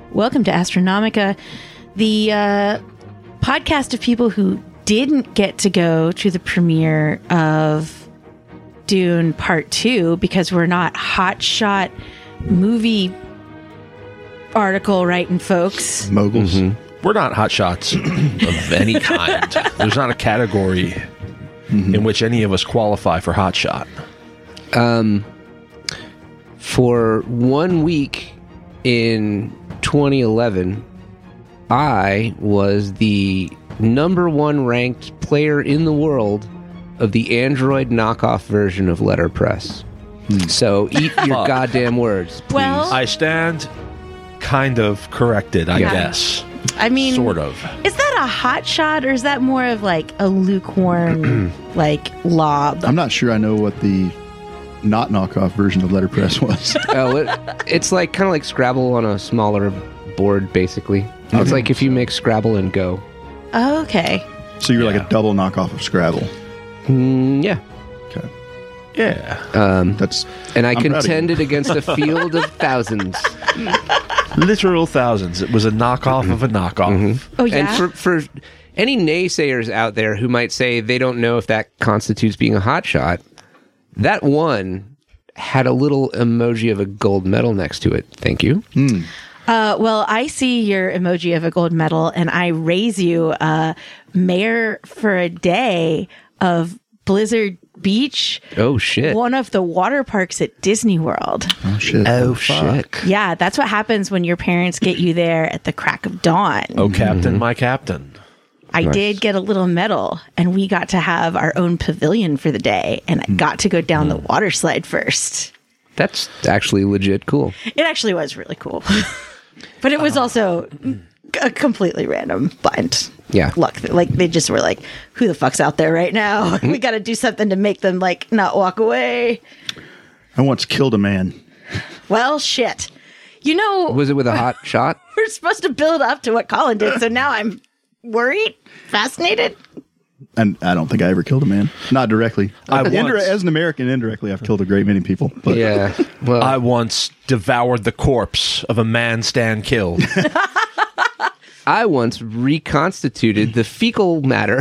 Welcome to Astronomica, the podcast of people who didn't get to go to the premiere of Dune Part 2 because we're not hotshot movie article writing folks. Moguls. Mm-hmm. We're not hotshots of any kind. There's not a category in which any of us qualify for hotshot. For 1 week in 2011, I was the #1 ranked player in the world of the Android knockoff version of Letterpress. So eat your goddamn words, please. Well, I stand kind of corrected, I guess. I mean, Sort of. Is that a hot shot or is that more of like a lukewarm, like lob? I'm not sure I know what the not knockoff version of Letterpress was. It's like kind of like Scrabble on a smaller board, basically. It's like if you make Scrabble and Go. Oh, okay. So you're like a double knockoff of Scrabble. Yeah. Okay. Yeah. That's And I I'm proud of you. contended against a field of thousands. Literal thousands. It was a knockoff of a knockoff. Oh, yeah. And for any naysayers out there who might say they don't know if that constitutes being a hotshot, that one had a little emoji of a gold medal next to it. Thank you. Well, I see your emoji of a gold medal, and I raise you mayor for a day of Blizzard Beach, Oh, shit. one of the water parks at Disney World. oh shit. Oh, shit. Yeah, that's what happens when your parents get you there at the crack of dawn. Oh, Captain, my Captain. I did get a little medal, and we got to have our own pavilion for the day, and I got to go down the water slide first. That's actually legit cool. It actually was really cool. But it was also a completely random blind Yeah. luck. Like, they just were like, who the fuck's out there right now? We got to do something to make them, like, not walk away. I once killed a man. Well, shit. You know, Was it with a hot shot? we're supposed to build up to what Colin did, so now I'm worried, fascinated. And I don't think I ever killed a man. Not directly. once- As an American, indirectly, I've killed a great many people. But Yeah. Well, I once devoured the corpse of a man Stan killed. I once reconstituted the fecal matter.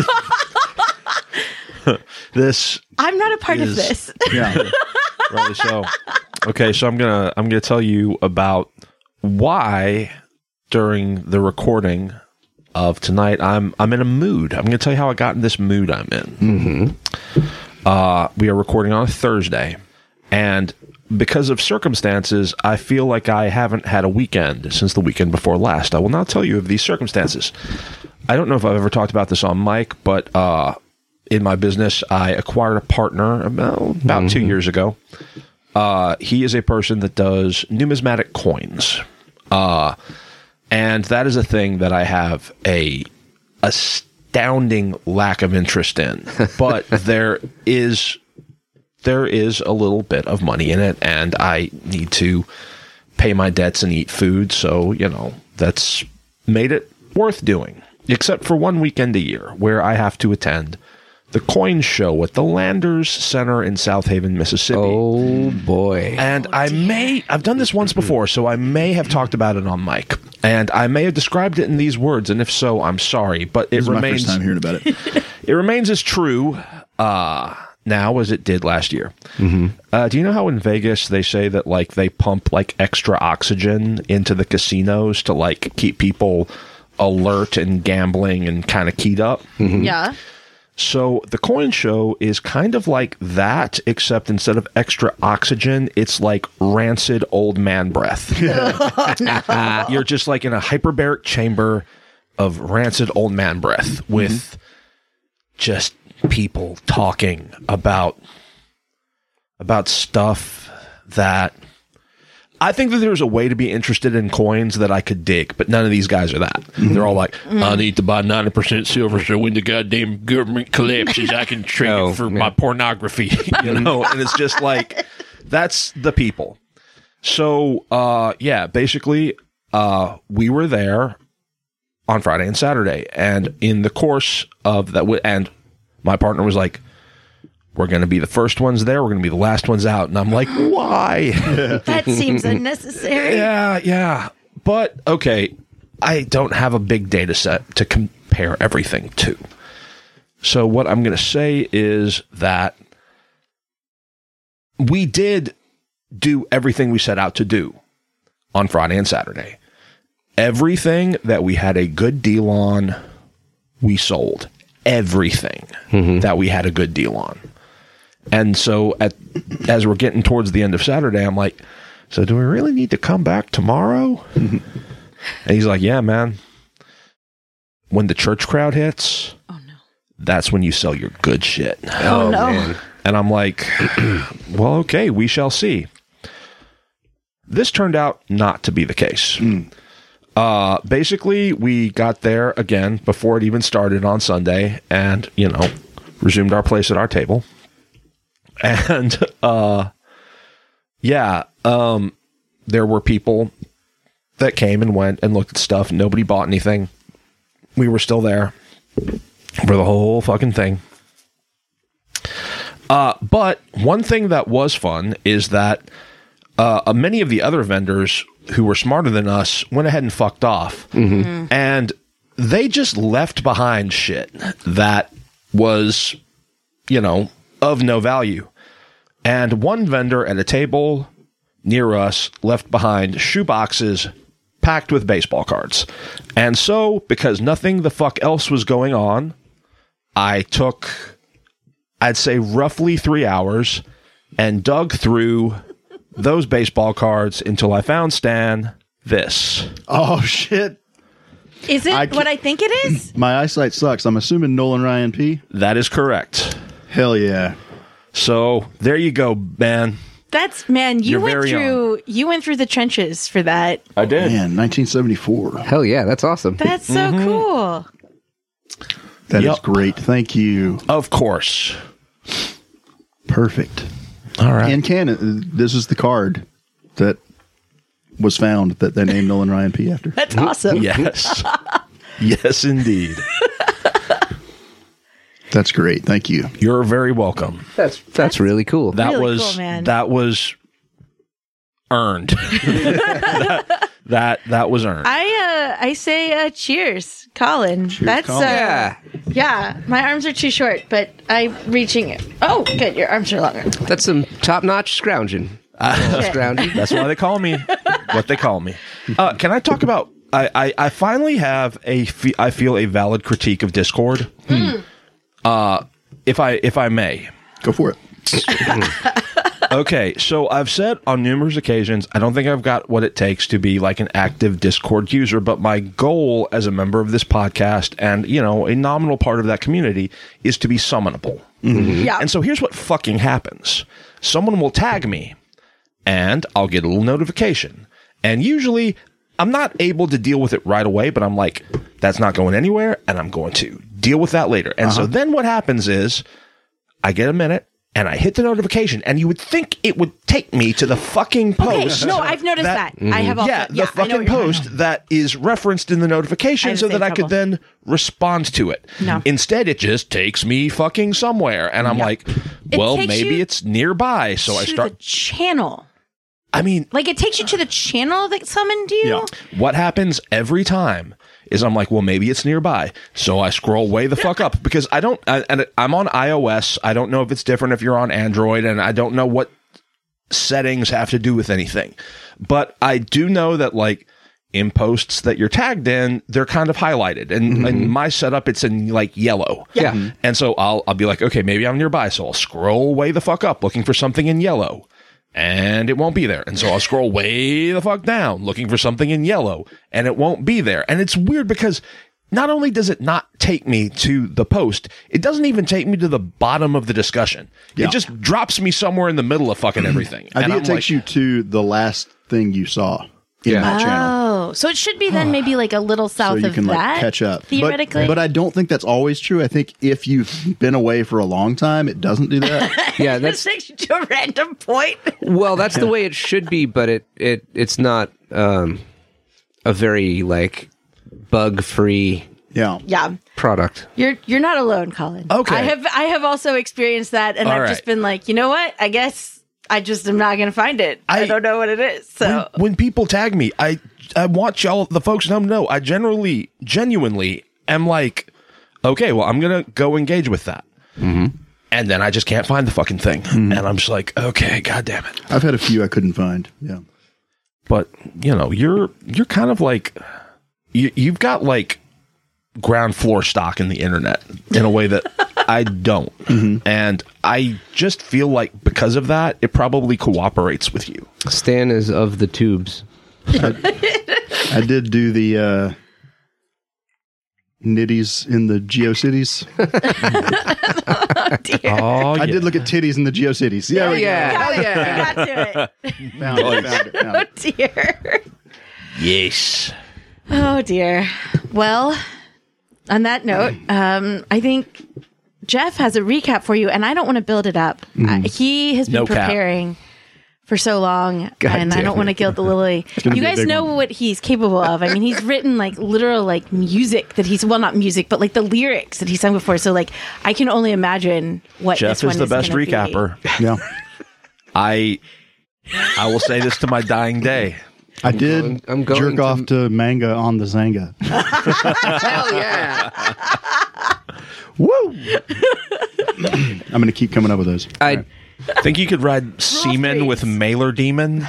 This I'm not a part of Is- this. yeah. Right, so okay, so I'm gonna tell you about why during the recording of tonight I'm in a mood. I'm gonna tell you how I got in this mood I'm in. We are recording on a Thursday, and because of circumstances, I feel like I haven't had a weekend since the weekend before last. I will now tell you of these circumstances. I don't know if I've ever talked about this on mic, but in my business, I acquired a partner about 2 years ago. He is a person that does numismatic coins. And that is a thing that I have a astounding lack of interest in. But there is a little bit of money in it, and I need to pay my debts and eat food. So, that's made it worth doing. Except for one weekend a year where I have to attend the coin show at the Landers Center in South Haven, Mississippi. Oh, boy. And I've done this once before, so I may have talked about it on mic. And I may have described it in these words, and if so, I'm sorry. But it This is my remains first time hearing about it. it remains as true now as it did last year. Do you know how in Vegas they say that like they pump like extra oxygen into the casinos to like keep people alert and gambling and kind of keyed up? Yeah. So the coin show is kind of like that, except instead of extra oxygen, it's like rancid old man breath. You're just like in a hyperbaric chamber of rancid old man breath with just people talking about stuff that I think that there's a way to be interested in coins that I could dig, but none of these guys are that. They're all like, I need to buy 90% silver so when the goddamn government collapses, I can trade it for my pornography, And it's just like, that's the people. So, basically, we were there on Friday and Saturday, and in the course of that, and my partner was like, we're going to be the first ones there. We're going to be the last ones out. And I'm like, why? That seems unnecessary. Yeah. But, okay, I don't have a big data set to compare everything to. So what I'm going to say is that we did do everything we set out to do on Friday and Saturday. Everything that we had a good deal on, we sold. Everything that we had a good deal on. And so as we're getting towards the end of Saturday, I'm like, so do we really need to come back tomorrow? And he's like, yeah, man. When the church crowd hits, that's when you sell your good shit. Oh, no. Man. And I'm like, well, okay, we shall see. This turned out not to be the case. Basically, we got there again before it even started on Sunday and, resumed our place at our table. And, there were people that came and went and looked at stuff. Nobody bought anything. We were still there for the whole fucking thing. But one thing that was fun is that many of the other vendors who were smarter than us went ahead and fucked off. And they just left behind shit that was, of no value. And one vendor at a table near us left behind shoeboxes packed with baseball cards. And so, because nothing the fuck else was going on, I took, I'd say, roughly 3 hours and dug through those baseball cards until I found, Stan, this. Oh, shit. Is it what I think it is? My eyesight sucks. I'm assuming Nolan Ryan P. That is correct. Hell yeah. So, there you go, man. You You're went very through the trenches for that. I did. Man, 1974. Hell yeah, that's awesome. That's so cool. That is Yep. great. Thank you. Of course. Perfect. All right. In canon, this is the card that was found that they named Nolan Ryan P. after. That's awesome. Yes. Yes, indeed. That's great. Thank you. You're very welcome. That's really cool. That Really was cool, man. that was earned. that was earned. I say cheers, Colin. That's Colin. yeah. My arms are too short, but I'm reaching it. Oh, good. Your arms are longer. That's some top-notch scrounging. Scrounging. That's why they call me what they call me. Can I talk about? I finally have I feel a valid critique of Discord. If I may. Go for it. Okay, so I've said on numerous occasions, I don't think I've got what it takes to be like an active Discord user, but my goal as a member of this podcast and, a nominal part of that community is to be summonable. Yeah. And so here's what fucking happens. Someone will tag me and I'll get a little notification. And usually I'm not able to deal with it right away, but I'm like, that's not going anywhere and I'm going to deal with that later. And so then what happens is I get a minute and I hit the notification, and you would think it would take me to the fucking post. No, I've noticed that. I have also. Yeah, the I know fucking what you're talking post that is referenced in the notification I have so the that same I could then respond to it. No. Instead, it just takes me fucking somewhere. And I'm like, well, takes maybe you it's nearby. So I to start. the channel. I mean, Like it takes you to the channel that summoned you. Yeah. what happens every time is I'm like, well, maybe it's nearby. So I scroll way the fuck up because and I'm on iOS. I don't know if it's different if you're on Android, and I don't know what settings have to do with anything. But I do know that like in posts that you're tagged in, they're kind of highlighted. And in my setup, it's in like yellow. Yeah. And so I'll be like, okay, maybe I'm nearby. So I'll scroll way the fuck up looking for something in yellow. And it won't be there. And so I'll scroll way the fuck down looking for something in yellow, and it won't be there. And it's weird because not only does it not take me to the post, it doesn't even take me to the bottom of the discussion. Yeah. It just drops me somewhere in the middle of fucking everything. I And think it I'm takes like, you to the last thing you saw in Yeah. that channel. Oh, so it should be then maybe like a little So south you of can that. catch up. Theoretically. But I don't think that's always true. I think if you've been away for a long time, it doesn't do that. Yeah, It that's takes you to a random point. well, that's the way it should be, but it's not a very like bug-free Yeah. Yeah. product. You're not alone, Colin. Okay. I have also experienced that, and All I've right. just been like, you know what? I guess I just am not going to find it. I don't know what it is. So when people tag me, want y'all, the folks at home, to know I genuinely am like, okay, well, I'm gonna go engage with that, and then I just can't find the fucking thing, and I'm just like, okay, god damn it. I've had a few I couldn't find. Yeah. But you're kind of like you've got like ground floor stock in the internet in a way that I don't, and I just feel like because of that, it probably cooperates with you. Stan is of the tubes. I did do the nitties in the GeoCities. Oh, dear. Oh, I did look at titties in the GeoCities. Yeah, There we you go. go. Got it. yeah. We got to it. Found it. Oh, dear. Yes. Oh, dear. Well, on that note, I think Jeff has a recap for you, and I don't want to build it up. He has been No cap. preparing for so long, God and I damn don't want to gild the lily. gonna You be a guys big know one. what he's capable of. I mean, he's written like literal like music that he's, well, not music, but like the lyrics that he sung before. So like, I can only imagine what Jeff this one is the best gonna be. recapper. Yeah. I will say this to my dying day. I did I'm going jerk to- off to manga on the Zanga. Hell yeah! Woo! I'm going to keep coming up with those. I Think you could ride Seaman freeze. with Mailer Demon?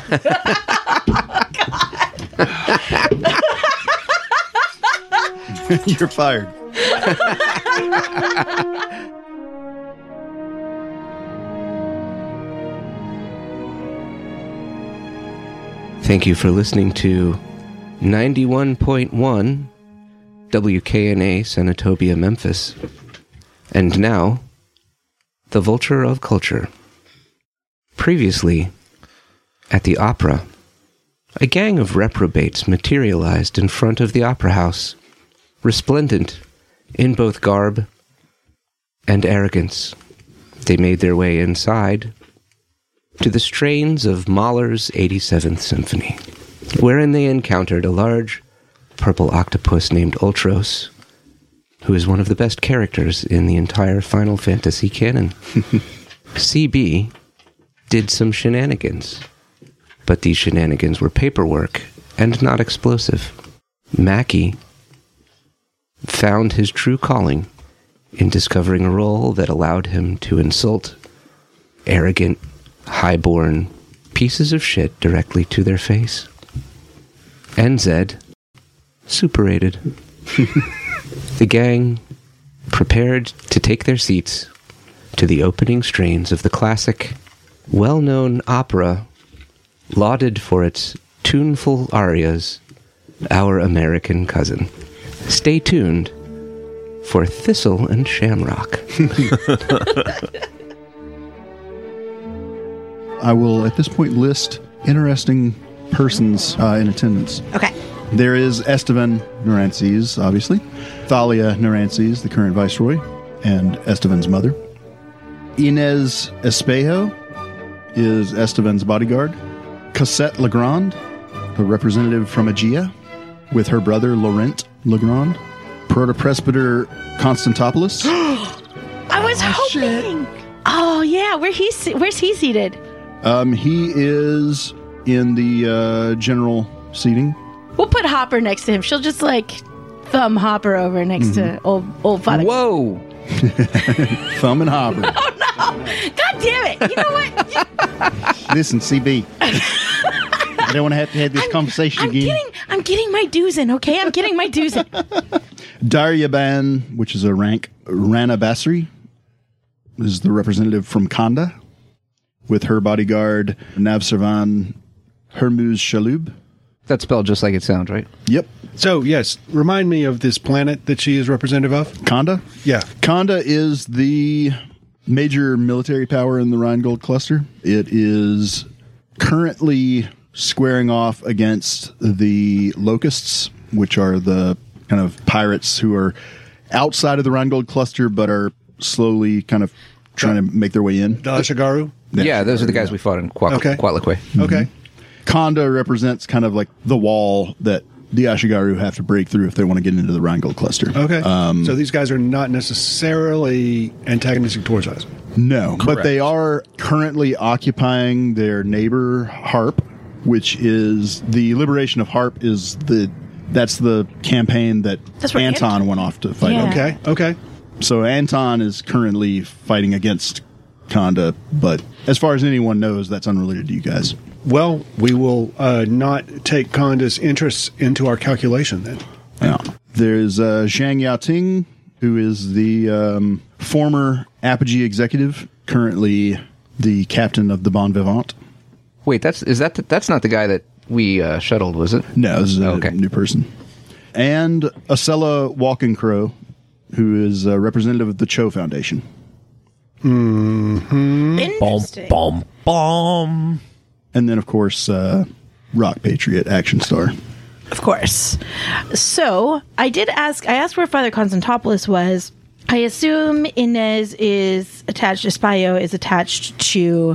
You're fired. thank you for listening to 91.1 WKNA Senatobia, Memphis. And now, the Vulture of Culture. Previously, at the opera, a gang of reprobates materialized in front of the opera house, resplendent in both garb and arrogance. They made their way inside to the strains of Mahler's 87th Symphony, wherein they encountered a large purple octopus named Ultros, who is one of the best characters in the entire Final Fantasy canon. CB did some shenanigans, but these shenanigans were paperwork and not explosive. Mackie found his true calling in discovering a role that allowed him to insult arrogant, highborn pieces of shit directly to their face. And Zed superated. The gang prepared to take their seats to the opening strains of the classic, well-known opera, lauded for its tuneful arias, Our American Cousin. Stay tuned for Thistle and Shamrock. I will, at this point, list interesting persons in attendance. Okay. There is Esteban Narances, obviously. Thalia Narances, the current viceroy, and Esteban's mother. Inez Espejo is Esteban's bodyguard. Cosette Legrand, a representative from Aegea, with her brother Laurent Legrand. Protopresbyter Constantopoulos. I was hoping. Oh yeah, where's he seated? He is in the general seating. We'll put Hopper next to him. She'll just like thumb Hopper over next to old Father. Whoa! Thumb and hopper. God damn it! You know what? Listen, CB. I don't want to have this conversation again. I'm getting my dues in. Okay, I'm getting my dues in. Daryaban, which is a rank, Rana Basri, is the representative from Kanda, with her bodyguard, Navsarvan Hermuz Shalub. That's spelled just like it sounds, right? Yep. So, yes, remind me of this planet that she is representative of. Kanda? Yeah. Kanda is the major military power in the Rheingold cluster. It is currently squaring off against the Locusts, which are the kind of pirates who are outside of the Rheingold cluster but are slowly kind of trying to make their way in. Dalashagaru. Yeah, those are the guys we fought in Okay. Quatliquay. Okay. Kanda represents kind of like the wall that the Ashigaru have to break through if they want to get into the Rheingold cluster. Okay. So these guys are not necessarily antagonistic towards us. No, but Correct. they are currently occupying their neighbor Harp, which is the liberation of Harp. That's the campaign that That's where Anton went off to fight. Yeah. Okay. So Anton is currently fighting against Khanda, but as far as anyone knows, that's unrelated to you guys. Well, we will not take Khanda's interests into our calculation then. Yeah. There's Zhang Yaoting, who is the former Apogee executive, currently the captain of the Bon Vivant. Wait, that's not the guy that we shuttled, was it? No, this is a Okay. new person. And Acela Walkencrow, who is a representative of the Cho Foundation. Interesting. Bomb, bomb. And then, of course, Rock Patriot, Action Star. Of course. So I asked where Father Constantopoulos was. I assume Inez is attached, Espayo is attached to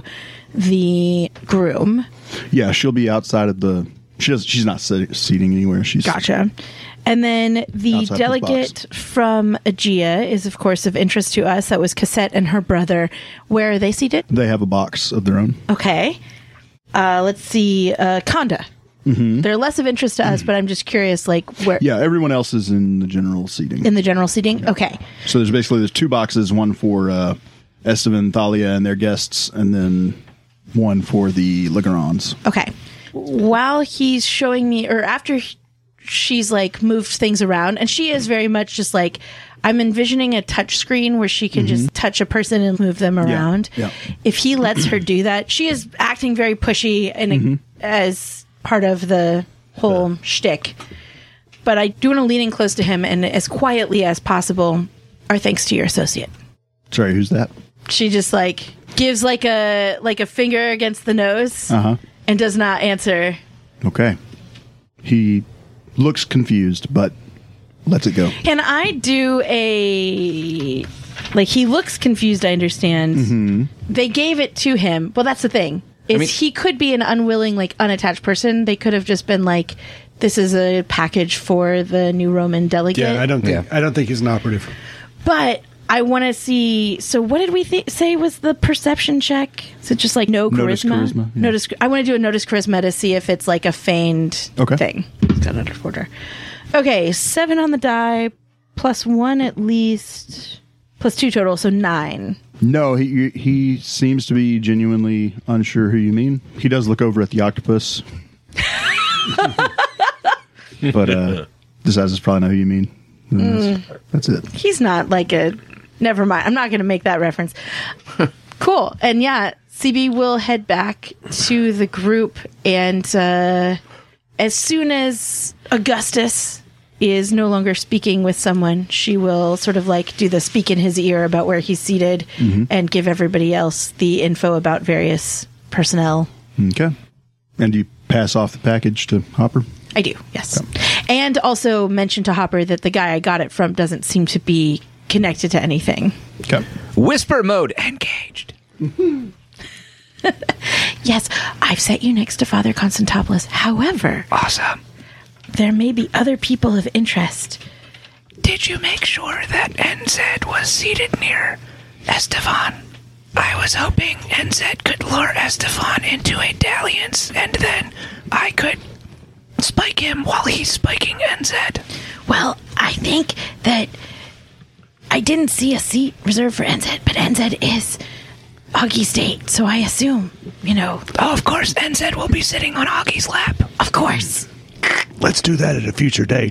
the groom. Yeah, she'll be outside of the... She's not seating anywhere. She's Gotcha. And then the Outside the delegate from Aegea is, of course, of interest to us. That was Cassette and her brother. Where are they seated? They have a box of their own. Okay. Let's see. Khanda. Mm-hmm. They're less of interest to us, but I'm just curious, like, where... Yeah, everyone else is in the general seating. In the general seating? Okay. So there's two boxes, one for Esteban, Thalia, and their guests, and then one for the Legrand's. Okay. While he's showing me, or after she's like moved things around, and she is very much just like, I'm envisioning a touch screen where she can just touch a person and move them around. Yeah. If he lets her do that, she is acting very pushy and as part of the whole shtick. But I do want to lean in close to him and as quietly as possible, our thanks to your associate. Sorry, who's that? She just like gives like a finger against the nose and does not answer. Okay. He looks confused, but lets it go. Can I do a... Like, he looks confused, I understand. They gave it to him. Well, that's the thing. He could be an unwilling, like, unattached person. They could have just been like, this is a package for the new Roman delegate. Yeah, I don't think he's an operative. But I want to see... So what did we say was the perception check? Is it just like no Notice charisma? charisma, yeah. I want to do a notice charisma to see if it's like a feigned thing. It's got out of order. Okay, 7 on the die, +1 at least, +2 total, so 9. No, he seems to be genuinely unsure who you mean. He does look over at the octopus. But decides probably not who you mean. That's it. He's not like a... Never mind. I'm not going to make that reference. Cool. And yeah, CB will head back to the group, and as soon as Augustus is no longer speaking with someone, she will sort of like do the speak in his ear about where he's seated and give everybody else the info about various personnel. Okay. And do you pass off the package to Hopper? I do, yes. And also mention to Hopper that the guy I got it from doesn't seem to be connected to anything. Okay. Whisper mode engaged. Yes, I've set you next to Father Constantopoulos. However, Awesome. there may be other people of interest. Did you make sure that NZ was seated near Estevan? I was hoping NZ could lure Estevan into a dalliance, and then I could spike him while he's spiking NZ. Well, I think that I didn't see a seat reserved for NZ, but NZ is Augie State, so I assume, Oh, of course, NZ will be sitting on Augie's lap. Of course. Let's do that at a future date.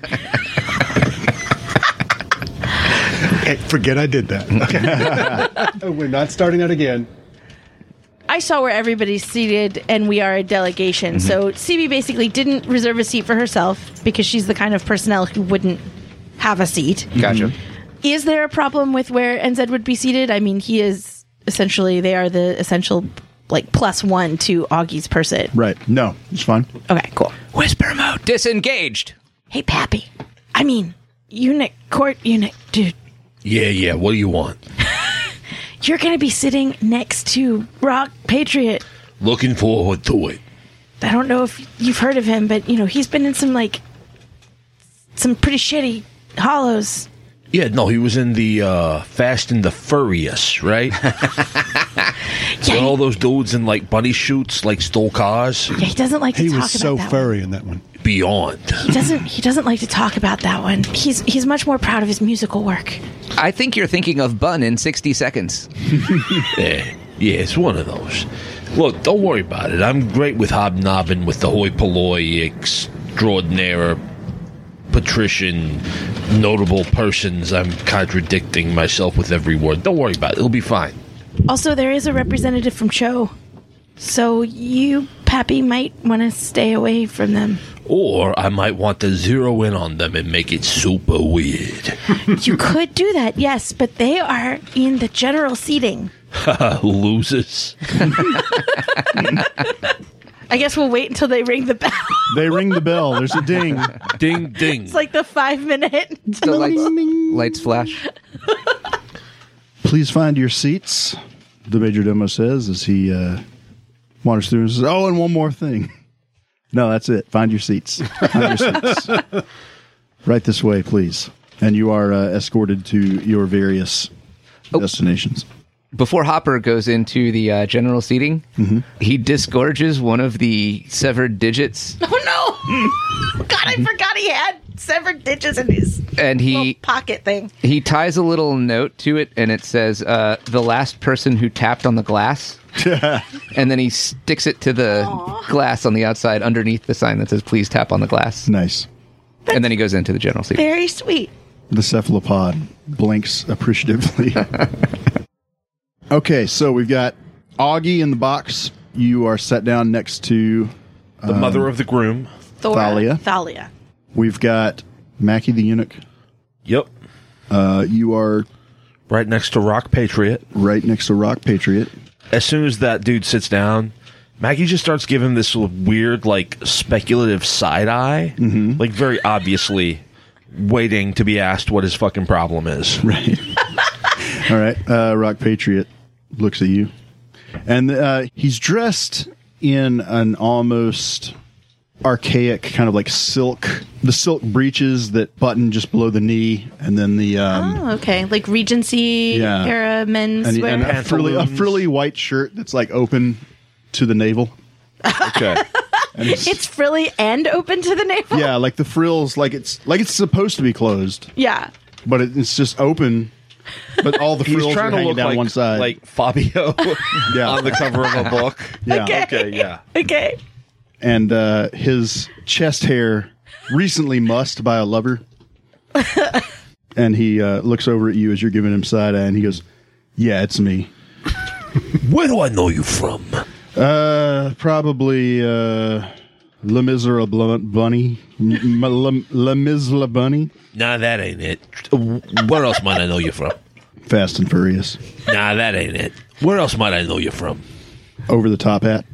Hey, forget I did that. Okay. We're not starting that again. I saw where everybody's seated, and we are a delegation. So CB basically didn't reserve a seat for herself because she's the kind of personnel who wouldn't have a seat. Gotcha. Is there a problem with where NZ would be seated? I mean, he is essentially, they are the essential, like, +1 to Augie's person. Right. No, it's fine. Okay, cool. Whisper mode disengaged. Hey, Pappy. I mean, court unit, dude. Yeah. What do you want? You're going to be sitting next to Rock Patriot. Looking forward to it. I don't know if you've heard of him, but, he's been in some pretty shitty hollows. Yeah, no, he was in the Fast and the Furious, right? Yeah, All those dudes in like bunny shoots, like stole cars. yeah, he doesn't like to He talk was so about that furry in that one. Beyond. one. He doesn't like to talk about that one. He's much more proud of his musical work. I think you're thinking of Bun in 60 Seconds. Yeah, it's one of those. Look, don't worry about it. I'm great with hobnobbing with the hoi polloi extraordinaire patrician notable persons. I'm contradicting myself with every word. Don't worry about it. It'll be fine. Also, there is a representative from Cho, so you, Pappy, might want to stay away from them. Or I might want to zero in on them and make it super weird. You could do that, yes, but they are in the general seating. Losers. I guess we'll wait until they ring the bell. They ring the bell. There's a ding. Ding, ding. It's like the 5-minute. The lights flash. Please find your seats, the majordomo says as he wanders through and says, oh, and one more thing. No, that's it. Find your seats. Find your seats. Right this way, please. And you are escorted to your various destinations. Before Hopper goes into the general seating, he disgorges one of the severed digits, Oh, no! God, I forgot he had severed digits in his and little he pocket thing. he ties a little note to it, and it says, "The last person who tapped on the glass." And then he sticks it to the glass on the outside underneath the sign that says, "Please tap on the glass." Nice. And then he goes into the general seating. Very sweet. The cephalopod blinks appreciatively. Okay, so we've got Augie in the box. You are set down next to The mother of the groom. Thalia. We've got Mackie the eunuch. Yep. You are Right next to Rock Patriot. right next to Rock Patriot. As soon as that dude sits down, Maggie just starts giving this weird, like, speculative side eye. Like, very obviously waiting to be asked what his fucking problem is. Right. All right. Rock Patriot looks at you. And he's dressed in an almost archaic kind of like the silk breeches that button just below the knee. And then the... Oh, okay. Like Regency era men's and wear. a frilly white shirt that's like open to the navel. Okay. And It's frilly and open to the navel? yeah, like the frills, like it's supposed to be closed, Yeah. but it's just open. But all the He's frills are trying to hanging look down like, one side. like Fabio Yeah. on the cover of a book. Yeah. Okay, yeah. Okay. And his chest hair recently mussed by a lover. And he looks over at you as you're giving him side eye, and he goes, "Yeah, it's me. Where do I know you from? Probably Le Miserable Bunny, Le Miserable Bunny, Nah, that ain't it. Where else might I know you from? Fast and Furious, Nah, that ain't it. Where else might I know you from? Over the Top Hat."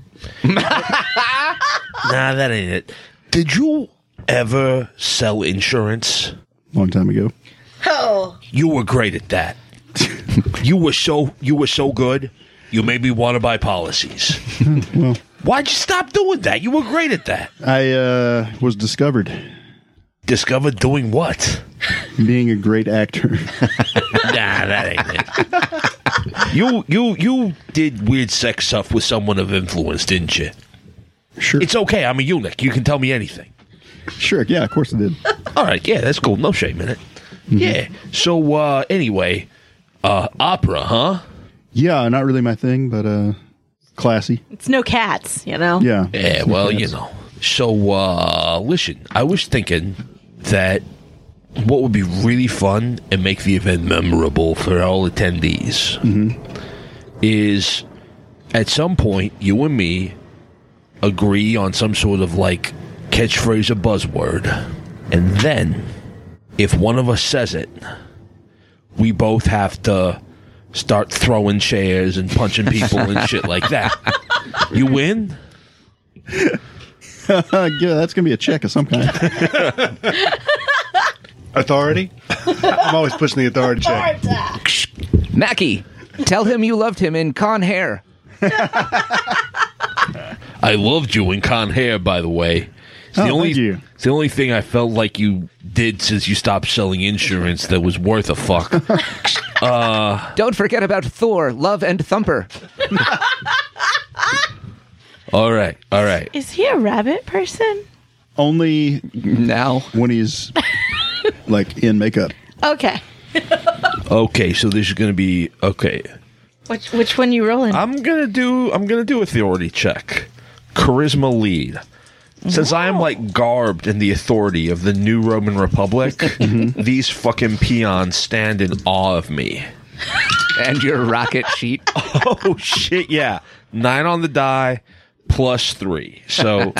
Nah, that ain't it. Did you ever sell insurance? Long time ago. Oh. You were great at that. You were so good. You made me want to buy policies. Well, Why'd you stop doing that? You were great at that. I was discovered Discovered doing what? being a great actor. Nah, that ain't it. You did weird sex stuff with someone of influence, didn't you? Sure. It's okay. I'm a eunuch. You can tell me anything. Sure. Yeah, of course I did. All right. Yeah, that's cool. No shame in it. Yeah. So anyway, opera, huh? Yeah, not really my thing, but classy. It's no cats, you know? Yeah. Yeah. Well, you know. So listen, I was thinking that what would be really fun and make the event memorable for all attendees is at some point you and me agree on some sort of like catchphrase or buzzword, and then if one of us says it, we both have to start throwing chairs and punching people and shit like that. You win? Yeah, that's going to be a check of some kind. Authority? I'm always pushing the authority check. Mackie, tell him you loved him in Con Hair. I loved you in Con Hair, by the way. Thank you. It's the only thing I felt like you did since you stopped selling insurance that was worth a fuck. Don't forget about Thor, Love and Thumper. All right. Is he a rabbit person? Only Now. when he's like in makeup. Okay. Okay, so this is going to be okay. Which one you rolling? I'm gonna do authority check, charisma lead. Since I am like garbed in the authority of the new Roman Republic, these fucking peons stand in awe of me. And your rocket sheet. Oh shit! Yeah, 9 on the die, +3. So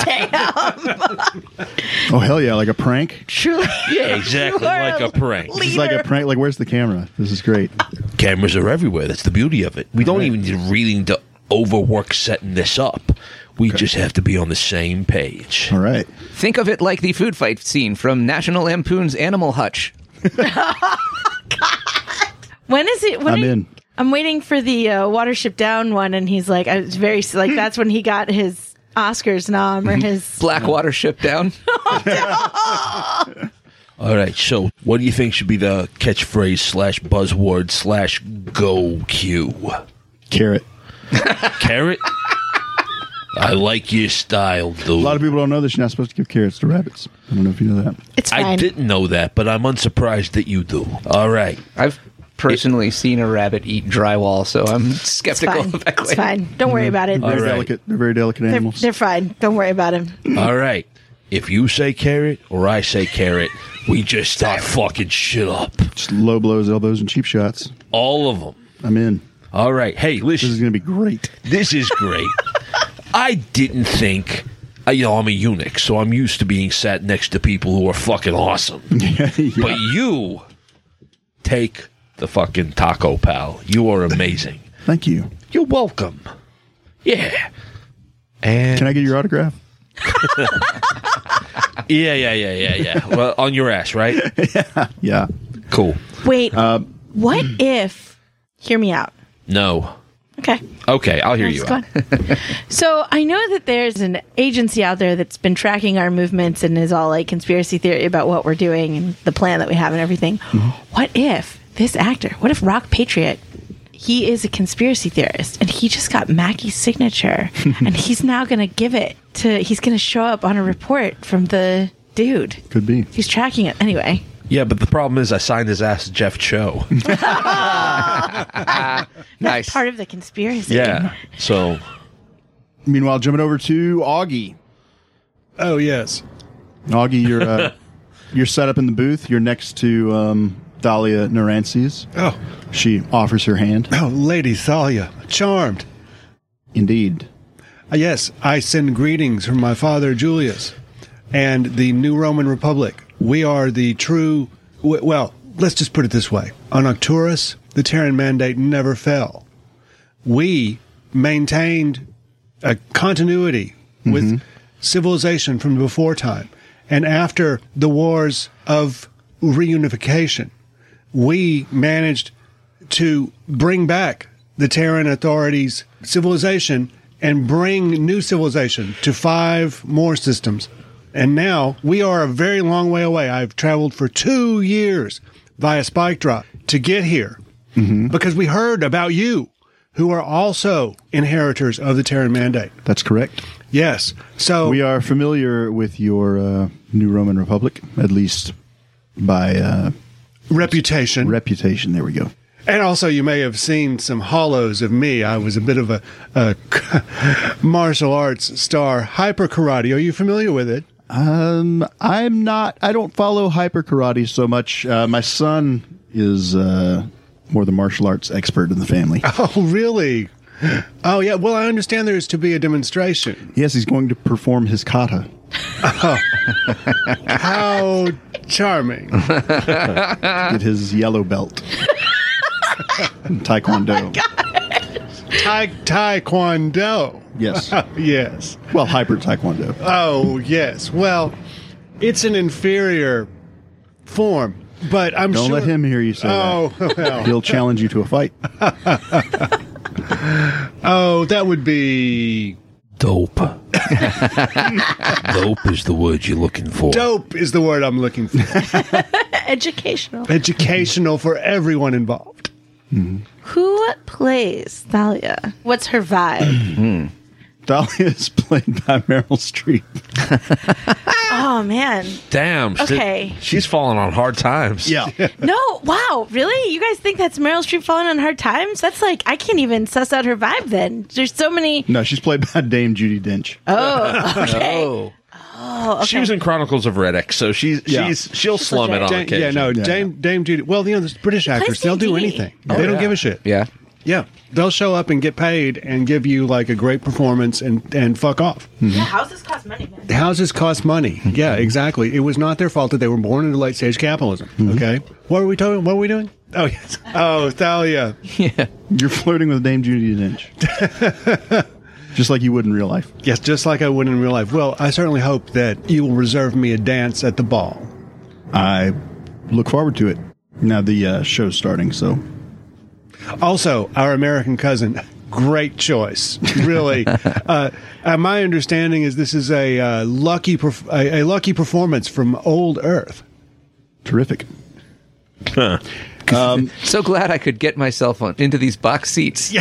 Oh hell yeah! Like a prank. Truly. yeah, exactly You are like a prank. This is like a prank. Like where's the camera? This is great. Cameras are everywhere. That's the beauty of it. We don't even need reading to overwork setting this up. We just have to be on the same page. All right. Think of it like the food fight scene from National Lampoon's Animal Hutch. When is it? I'm in. I'm waiting for the Watership Down one, and he's like, I was very like that's when he got his Oscars nom or his Blackwater ship down. All right, so what do you think should be the catchphrase / buzzword / go cue? Carrot. Carrot? I like your style, dude. A lot of people don't know that you're not supposed to give carrots to rabbits. I don't know if you know that. It's fine. I didn't know that, but I'm unsurprised that you do. All right. I've personally seen a rabbit eat drywall, so I'm It's skeptical fine. of that It's claim. fine. Don't worry about it. All They're right. delicate. They're very delicate animals. They're fine. Don't worry about him. All right. If you say carrot or I say carrot, we just start fucking shit up. Just low blows, elbows, and cheap shots. All of them. I'm in. All right. Hey, This is listen. going to be great. This is great. I didn't think... I'm a eunuch, so I'm used to being sat next to people who are fucking awesome. Yeah. But you take the fucking taco, pal. You are amazing. Thank you. You're welcome. Yeah. And Can I get your autograph? Yeah. Well, on your ass, right? Yeah. Cool. Wait. What if? Hear me out. No. Okay. I'll hear you Let's out. go on. So I know that there's an agency out there that's been tracking our movements and is all like conspiracy theory about what we're doing and the plan that we have and everything. What if this actor? What if Rock Patriot? He is a conspiracy theorist and he just got Mackey's signature and he's now going to give it to. He's going to show up on a report from the dude. Could be. He's tracking it anyway. Yeah, but the problem is I signed his ass to Jeff Cho. Nice. Part of the conspiracy. Yeah. So, Meanwhile, jumping over to Augie. Oh, yes. Augie, you're set up in the booth. You're next to Dahlia Narances. Oh, She offers her hand. oh, Lady Thalia, charmed. Indeed. Yes, I send greetings from my father Julius and the New Roman Republic. We are the true. Well, let's just put it this way: on Arcturus, the Terran Mandate never fell. We maintained a continuity with civilization from before time, and after the wars of reunification, we managed to bring back the Terran authorities' civilization and bring new civilization to 5 more systems. And now we are a very long way away. I've traveled for 2 years via Spike Drop to get here because we heard about you, who are also inheritors of the Terran Mandate. That's correct. Yes. So We are familiar with your New Roman Republic, at least by reputation. reputation. There we go. And also, you may have seen some hollows of me. I was a bit of a martial arts star. Hyper karate. Are you familiar with it? I'm not. I don't follow hyper karate so much. My son is more the martial arts expert in the family. Oh, really? Oh, yeah. Well, I understand there is to be a demonstration. Yes, he's going to perform his kata. How charming. Get his yellow belt. in Taekwondo. Taekwondo. Yes. Yes. Well, hyper Taekwondo. Oh, yes. Well, it's an inferior form, but I'm Don't sure. let him hear you say Oh, that. well. He'll challenge you to a fight. Oh, that would be Dope. Dope is the word you're looking for. Dope is the word I'm looking for. Educational. Educational for everyone involved. Who plays Thalia? What's her vibe? Thalia is played by Meryl Streep. Oh, man. Damn. Okay. She's falling on hard times. Yeah. No, wow. Really? You guys think that's Meryl Streep falling on hard times? That's like, I can't even suss out her vibe then. There's so many. No, she's played by Dame Judi Dench. Oh, okay. Oh. Oh, okay. She was in Chronicles of Riddick, so she'll slum it on okay. occasion. Dame Judy. Well, the British actors, they'll do Dame Judy. anything. They don't give a shit. Yeah. Yeah. They'll show up and get paid and give you like a great performance and fuck off. Yeah, houses cost money, man. Houses cost money. Yeah, exactly. It was not their fault that they were born into late stage capitalism. Okay. What were we talking? What were we doing? Oh, yes. Oh, Thalia. Yeah. You're flirting with Dame Judi Dench. Just like you would in real life. Yes, just like I would in real life. Well, I certainly hope that you will reserve me a dance at the ball. I look forward to it. Now the show's starting, so. Also, our American cousin, great choice. Really. My understanding is this is a lucky performance from Old Earth. Terrific. So glad I could get myself into these box seats.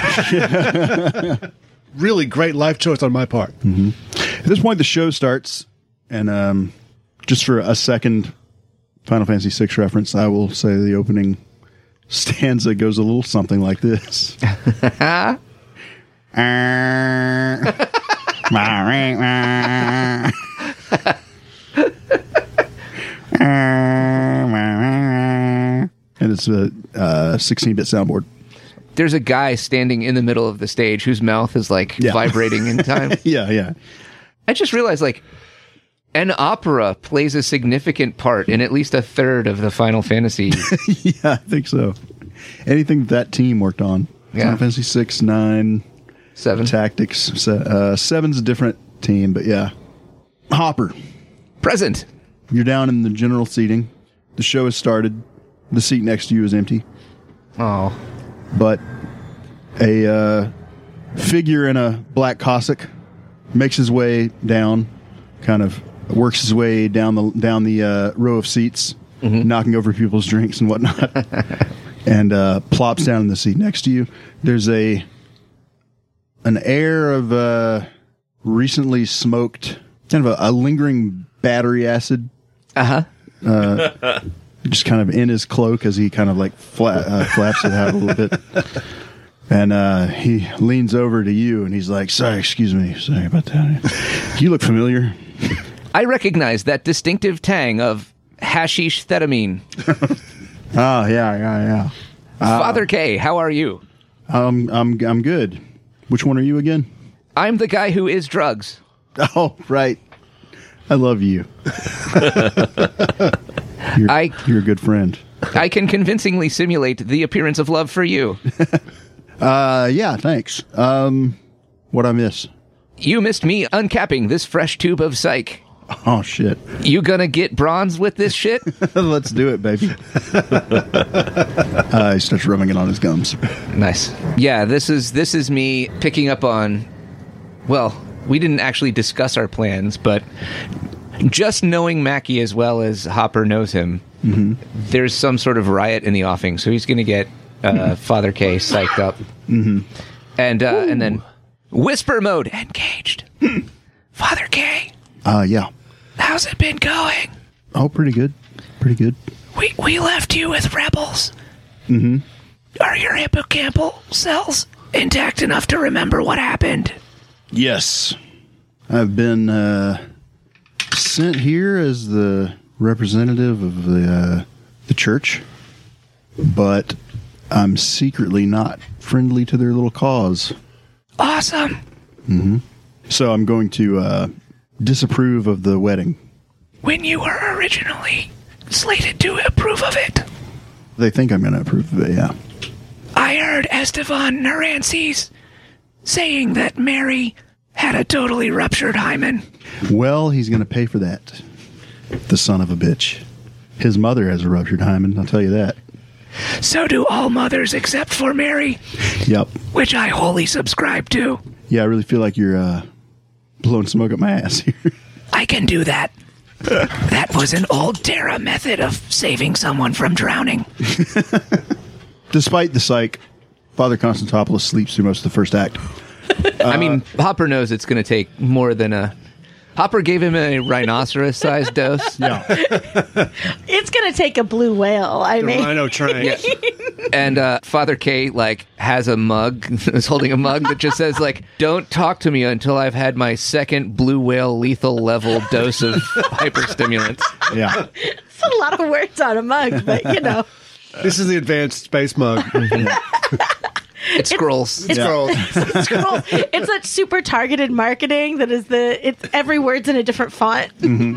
Really great life choice on my part. At this point, the show starts, and just for a second Final Fantasy VI reference, I will say the opening stanza goes a little something like this. And it's a 16-bit soundboard. There's a guy standing in the middle of the stage whose mouth is like vibrating in time. Yeah. I just realized like an opera plays a significant part in at least a third of the Final Fantasy. Yeah, I think so. Anything that team worked on. Yeah. Final Fantasy 6, 9, 7. Tactics. 7's a different team, but yeah. Hopper, Present. you're down in the general seating. The show has started. The seat next to you is empty. Oh. But a figure in a black cassock makes his way down, kind of works his way down the row of seats, knocking over people's drinks and whatnot, and plops down in the seat next to you. There's an air of recently smoked, kind of a lingering battery acid. Just kind of in his cloak as he kind of like flaps it out a little bit. And he leans over to you and he's like, sorry about that. You look familiar. I recognize that distinctive tang of hashish thetamine. Oh, yeah. Father K, how are you? I'm good. Which one are you again? I'm the guy who is drugs. Oh, right. I love you. You're a good friend. I can convincingly simulate the appearance of love for you. Yeah, thanks. What'd I miss? You missed me uncapping this fresh tube of psych. Oh, shit. You gonna get bronze with this shit? Let's do it, baby. He starts rubbing it on his gums. Nice. Yeah, this is me picking up on, well, we didn't actually discuss our plans, but just knowing Mackie as well as Hopper knows him, there's some sort of riot in the offing, so he's going to get Father K psyched up. And then whisper mode. Engaged. Father K, Yeah. how's it been going? Oh, pretty good. Pretty good. We left you with rebels. Are your hippocampal cells intact enough to remember what happened? Yes. I've been sent here as the representative of the church, but I'm secretly not friendly to their little cause. Awesome. So I'm going to disapprove of the wedding. When you were originally slated to approve of it, They think I'm going to approve of it, yeah. I heard Estevan Narances saying that Mary had a totally ruptured hymen. Well, he's going to pay for that. The son of a bitch. His mother has a ruptured hymen, I'll tell you that. So do all mothers except for Mary, Yep. which I wholly subscribe to. Yeah, I really feel like you're blowing smoke up my ass here. I can do that. That was an old Terra method of saving someone from drowning. Despite the psych, Father Constantopoulos sleeps through most of the first act. I mean, Hopper knows it's going to take more than a... Hopper gave him a rhinoceros-sized dose. Yeah. It's going to take a blue whale. I The mean, rhino train. And Father K, like, has a mug, is holding a mug that just says, like, don't talk to me until I've had my second blue whale lethal level dose of hyperstimulants. Yeah. it's a lot of words on a mug, but you know. This is the advanced space mug. It scrolls. It's scroll. It's that super targeted marketing that is it's every word's in a different font.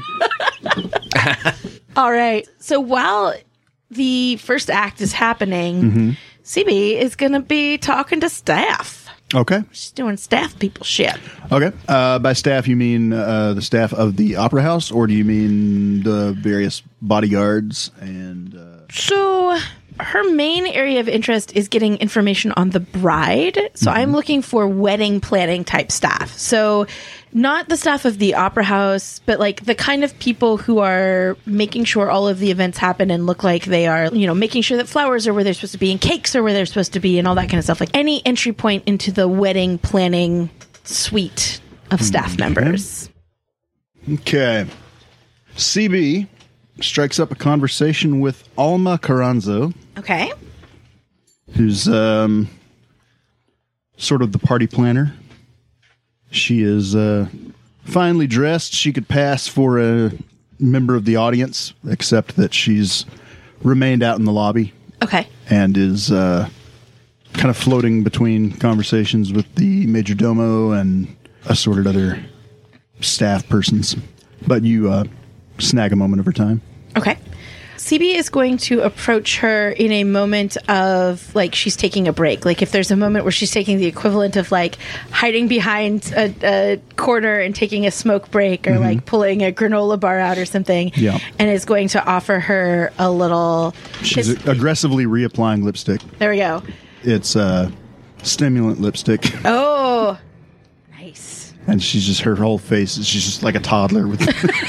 All right. So while the first act is happening, CB is going to be talking to staff. Okay. She's doing staff people shit. Okay. By staff, you mean the staff of the Opera House, or do you mean the various bodyguards and... So her main area of interest is getting information on the bride. So I'm looking for wedding planning type staff. So not the staff of the Opera House, but like the kind of people who are making sure all of the events happen and look like they are, you know, making sure that flowers are where they're supposed to be and cakes are where they're supposed to be and all that kind of stuff. Like any entry point into the wedding planning suite of staff members. Okay. CB strikes up a conversation with Alma Carranzo, Okay. who's sort of the party planner. She is finely dressed. She could pass for a member of the audience, except that she's remained out in the lobby Okay. and is kind of floating between conversations with the major domo and assorted other staff persons. But you snag a moment of her time. Okay. CB is going to approach her in a moment of, like, she's taking a break. Like, if there's a moment where she's taking the equivalent of, like, hiding behind a corner and taking a smoke break or, like, pulling a granola bar out or something. Yeah. And is going to offer her a little... She's aggressively reapplying lipstick. There we go. It's stimulant lipstick. Oh, nice. And she's just, her whole face, she's just like a toddler with...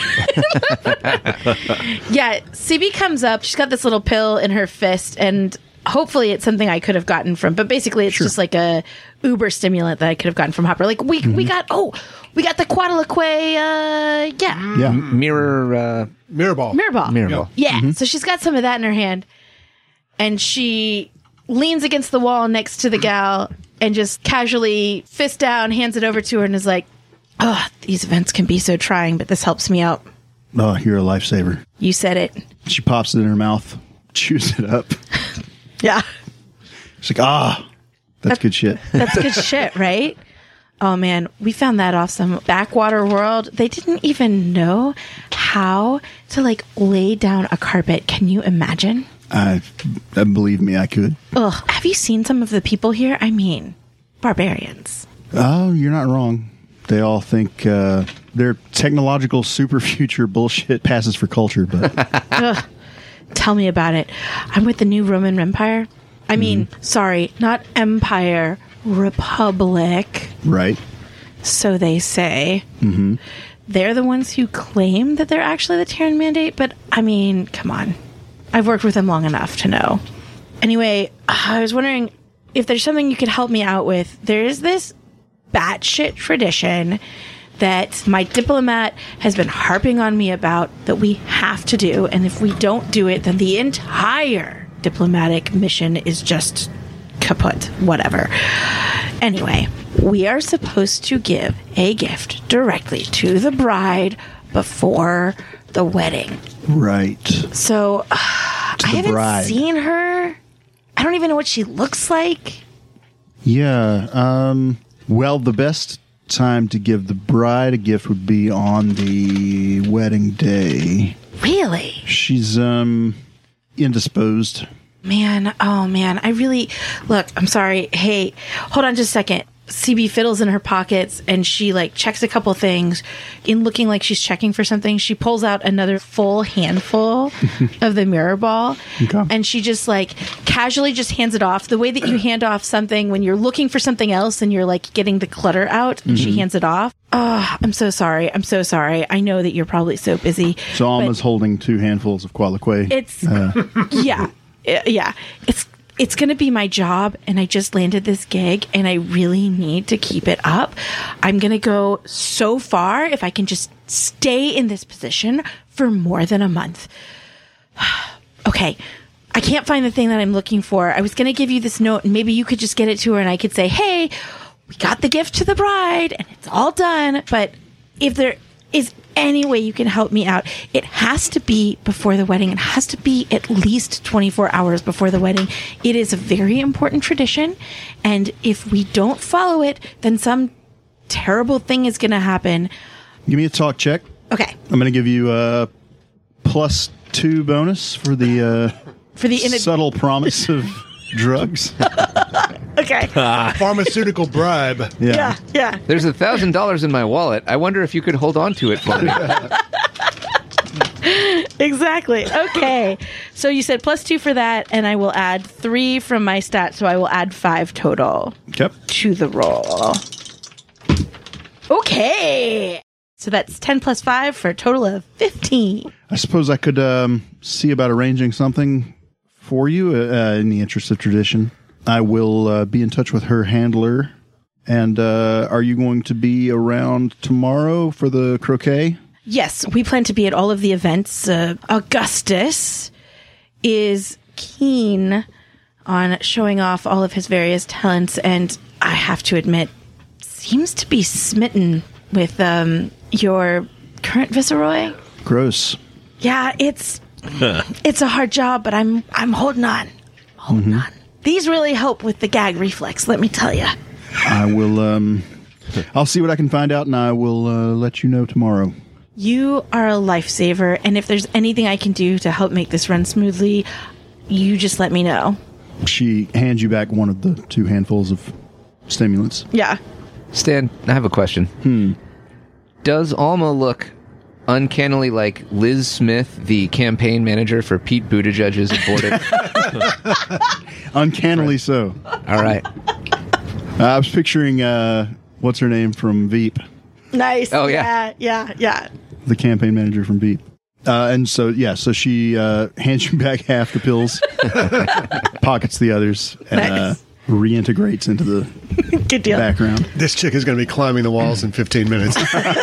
Yeah, CB comes up. She's got this little pill in her fist, and hopefully it's something I could have gotten from. But basically, it's just like a uber stimulant that I could have gotten from Hopper. Like we got the Quadalaque. Yeah. Mirror Mirrorball. Mirrorball. Yeah. So she's got some of that in her hand, and she leans against the wall next to the gal and just casually, fist down, hands it over to her, and is like, "Oh, these events can be so trying, but this helps me out." Oh, you're a lifesaver. You said it. She pops it in her mouth, chews it up. Yeah. She's like, that's good shit. That's good shit, right? Oh man, we found that off some backwater world. They didn't even know how to like lay down a carpet. Can you imagine? Believe me, I could. Ugh. Have you seen some of the people here? I mean, barbarians. Oh, you're not wrong. They all think their technological super future bullshit passes for culture, but Ugh. Tell me about it. I'm with the new Roman Empire. I mean, sorry, not Empire, Republic. right. So they say. Mm-hmm. They're the ones who claim that they're actually the Terran Mandate, but I mean, come on. I've worked with them long enough to know. Anyway, I was wondering if there's something you could help me out with. There is this batshit tradition that my diplomat has been harping on me about that we have to do, and if we don't do it, then the entire diplomatic mission is just kaput. Whatever. Anyway, we are supposed to give a gift directly to the bride before the wedding. Right. So I haven't bride. seen her. I don't even know what she looks like. Yeah. Well, the best time to give the bride a gift would be on the wedding day. Really? She's indisposed. Man, oh man, I really... Look, I'm sorry. Hey, hold on just a second. CB fiddles in her pockets and she like checks a couple things. In looking like she's checking for something, she pulls out another full handful of the mirror ball. Okay. And she just like casually just hands it off the way that you hand off something when you're looking for something else and you're like getting the clutter out, and she hands it off. Oh, I'm so sorry. I know that you're probably so busy. So Alma's holding 2 handfuls of Qualique. It's yeah. It's going to be my job, and I just landed this gig, and I really need to keep it up. I'm going to go so far if I can just stay in this position for more than a month. Okay. I can't find the thing that I'm looking for. I was going to give you this note, and maybe you could just get it to her, and I could say, hey, we got the gift to the bride, and it's all done. But if there is any way you can help me out, it has to be before the wedding. It has to be at least 24 hours before the wedding. It is a very important tradition, and if we don't follow it, then some terrible thing is going to happen. Give me a talk check. Okay. I'm going to give you a +2 bonus for the subtle promise of drugs. Okay. Pharmaceutical bribe. Yeah. There's $1,000 in my wallet. I wonder if you could hold on to it for me. Exactly. Okay. So you said +2 for that, and I will add 3 from my stat, so I will add 5 total Yep. to the roll. Okay. So that's 10 plus 5 for a total of 15. I suppose I could see about arranging something for you in the interest of tradition. I will be in touch with her handler. And are you going to be around tomorrow for the croquet? Yes, we plan to be at all of the events. Augustus is keen on showing off all of his various talents, and I have to admit, seems to be smitten with your current viceroy. Gross. Yeah, it's a hard job, but I'm holding on. Holding on. These really help with the gag reflex, let me tell you. I will I'll see what I can find out, and I will let you know tomorrow. You are a lifesaver, and if there's anything I can do to help make this run smoothly, you just let me know. She hands you back one of the 2 handfuls of stimulants. Yeah. Stan, I have a question. Does Alma look uncannily like Liz Smith, the campaign manager for Pete Buttigieg's aborted? Uncannily so. All right. I was picturing, what's her name from Veep? Nice. Oh, yeah. Yeah. The campaign manager from Veep. And so she hands you back half the pills, pockets the others, and Nice. Reintegrates into the Good deal. background. This chick is going to be climbing the walls in 15 minutes.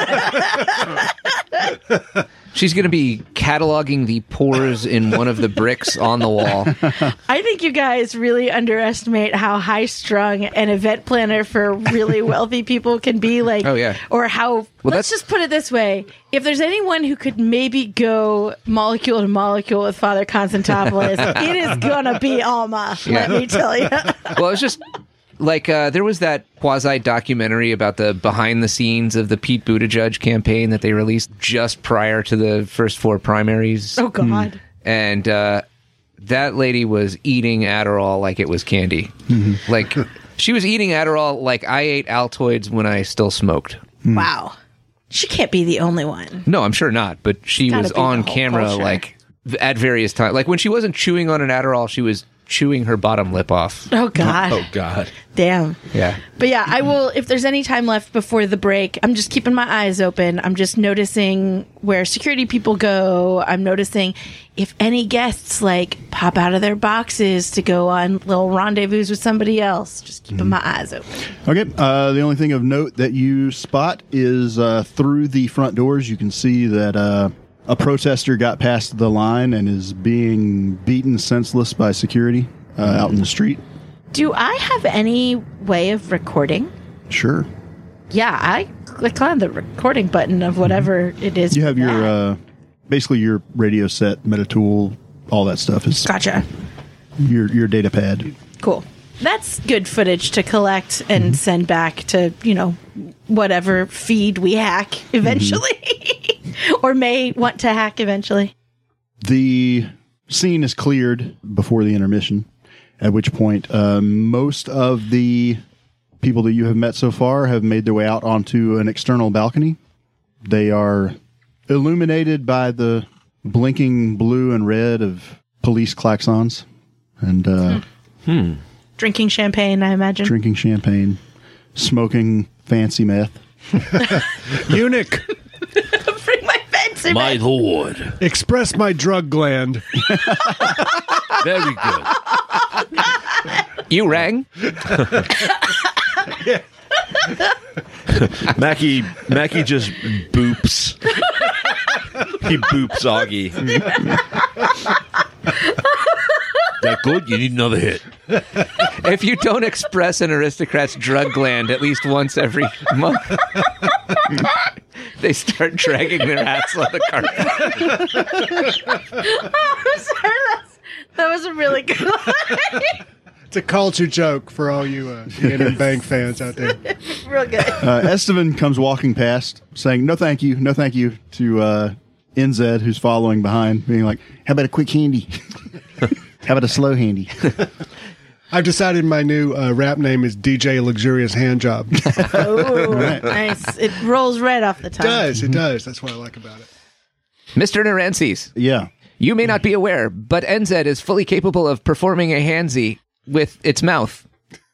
She's going to be cataloging the pores in one of the bricks on the wall. I think you guys really underestimate how high-strung an event planner for really wealthy people can be. Like, Oh, yeah. Or how. Well, let's just put it this way: if there's anyone who could maybe go molecule to molecule with Father Constantopoulos, it is gonna be Alma. Let me tell you. Well, it's just like there was that quasi documentary about the behind the scenes of the Pete Buttigieg campaign that they released just prior to the first 4 primaries. Oh God. And that lady was eating Adderall like it was candy. Like she was eating Adderall like I ate Altoids when I still smoked. Wow. She can't be the only one. No, I'm sure not. But she Gotta was be the on whole camera culture. like at various times. Like when she wasn't chewing on an Adderall, she was chewing her bottom lip off. Oh God. Oh, God. Damn. Yeah. But yeah, I will, if there's any time left before the break, I'm just keeping my eyes open. I'm just noticing where security people go. I'm noticing if any guests like pop out of their boxes to go on little rendezvous with somebody else. Just keeping my eyes open. Okay. The only thing of note that you spot is through the front doors, you can see that a protester got past the line and is being beaten senseless by security out in the street. Do I have any way of recording? Sure. Yeah, I click on the recording button of whatever it is. You have for that. your, basically your radio set, Metatool, all that stuff is Gotcha. your data pad. Cool. That's good footage to collect and send back to, whatever feed we hack eventually or may want to hack eventually. The scene is cleared before the intermission, at which point most of the people that you have met so far have made their way out onto an external balcony. They are illuminated by the blinking blue and red of police klaxons and Drinking champagne, I imagine. drinking champagne, smoking fancy meth. Eunuch, Bring my fancy My meth. lord. express my drug gland. Very good. You rang? Mackie just boops. He boops Augie. That good? You need another hit. If you don't express an aristocrat's drug gland at least once every month, they start dragging their ass on the carpet. I'm sorry, that was a really good one. It's a culture joke for all you Ian and Bank fans out there. Real good. Estevan comes walking past, saying no thank you to NZ, who's following behind, being like, how about a quick handy? How about a slow handy? I've decided my new rap name is DJ Luxurious Handjob. Oh, nice. It rolls right off the tongue. It does. That's what I like about it. Mr. Narances, Yeah. you may not be aware, but NZ is fully capable of performing a handsy with its mouth.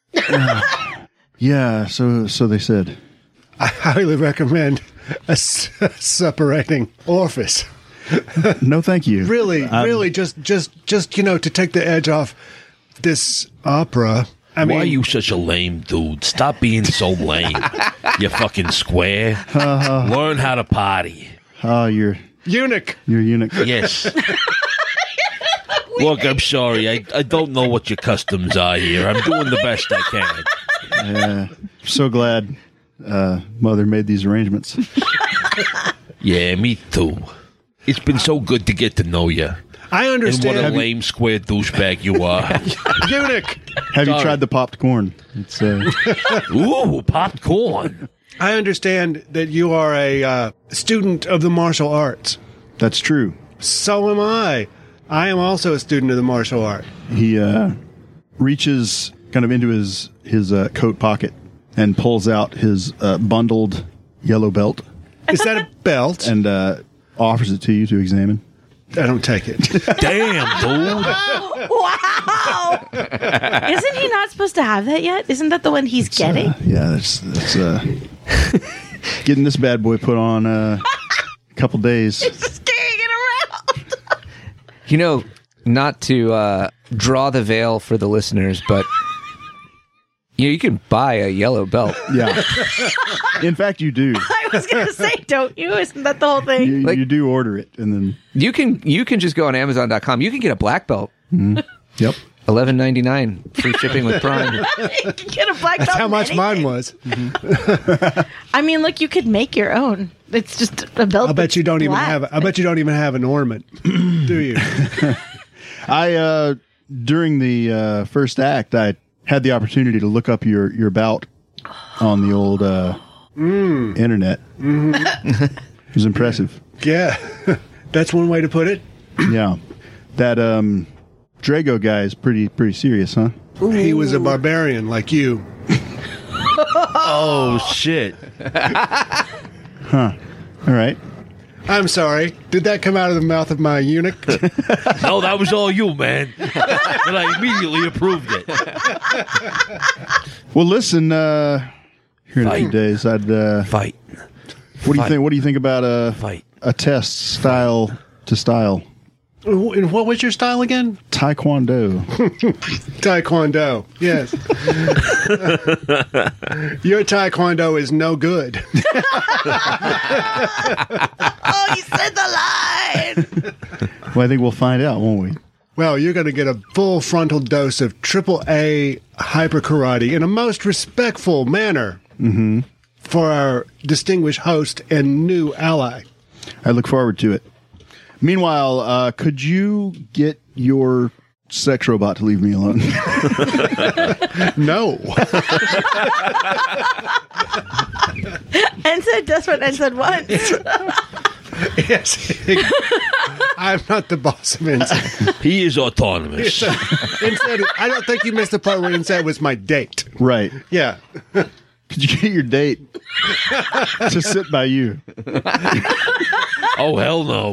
Yeah, so they said. I highly recommend a separating orifice. No thank you. Really, just to take the edge off this opera. I mean, Why are you such a lame dude? Stop being so lame. You fucking square. Learn how to potty. Oh, you're eunuch. eunuch. Yes. Look, I'm sorry. I don't know what your customs are here. I'm doing the best I can. So glad Mother made these arrangements. Yeah, me too. It's been so good to get to know you. I And what understand. a lame square douchebag you are. Eunuch. Have you Sorry. tried the popped corn? It's Ooh, popcorn. I understand that you are a student of the martial arts. that's true. So am I. I am also a student of the martial art. He reaches kind of into his coat pocket and pulls out his bundled yellow belt Is that a belt? and offers it to you to examine. I don't take it. Damn, dude. Wow. Isn't he not supposed to have that yet? Isn't that the one he's getting? Yeah, that's getting this bad boy put on a couple days. Just carrying it around. You know, not to draw the veil for the listeners, but you can buy a yellow belt. Yeah. In fact, you do. I was going to say, don't you? Isn't that the whole thing? You, Like- you do order it, and then You can just go on Amazon.com. You can get a black belt, yep. $11.99, free shipping with Prime. You can get a black belt. That's how in much mine anything. was. I mean, look, you could make your own. It's just a belt. I bet you don't even black. have. I bet you don't even have an ornament, do you? I during the first act, I had the opportunity to look up your bout on the old internet. It was impressive. Yeah, that's one way to put it. Yeah, that Drago guy is pretty serious, huh? He was a barbarian like you. Oh, shit. All right. I'm sorry. Did that come out of the mouth of my eunuch? No, that was all you, man. And I immediately approved it. Well, listen. Here in a few Fight. days, I'd. Fight. What do you Fight. think? What do you think about Fight. a test style to style And what was your style again? Taekwondo? Taekwondo. Yes. Your Taekwondo is no good. Oh, you said the line. Well, I think we'll find out, won't we? Well, you're going to get a full frontal dose of AAA hyper karate in a most respectful manner for our distinguished host and new ally. I look forward to it. Meanwhile, could you get your sex robot to leave me alone? No. Ensign does what Ensign wants. Yes. I'm not the boss of Inside. He is autonomous. Inside, I don't think you missed the part where Inside was my date. Right. Yeah. Could you get your date to sit by you? Oh, hell no.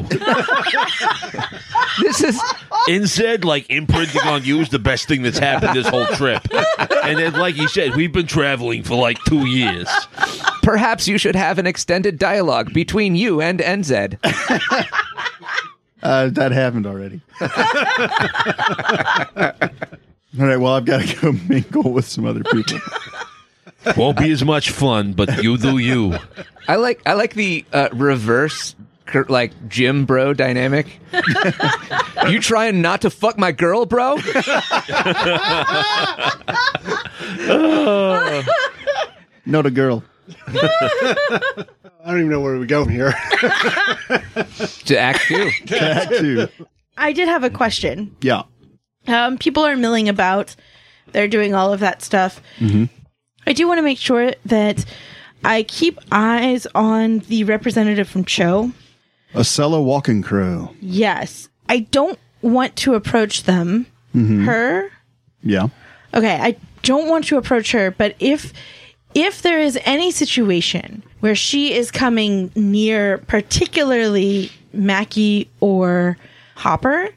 This is Instead, like, imprinting on you is the best thing that's happened this whole trip. And then, like you said, we've been traveling for like 2 years. perhaps you should have an extended dialogue between you and NZ. That happened already. All right, well, I've got to go mingle with some other people. Won't be as much fun, but you do you. I like the reverse like gym bro dynamic. You trying not to fuck my girl, bro? Not a girl. I don't even know where we go from here. To Act 2. Act 2. I did have a question. Yeah. People are milling about. They're doing all of that stuff. Mm-hmm. I do want to make sure that I keep eyes on the representative from Cho. Acela Walking Crow. Yes. I don't want to approach them. Mm-hmm. Her? Yeah. Okay, I don't want to approach her, but if there is any situation where she is coming near particularly Mackie or Hopper,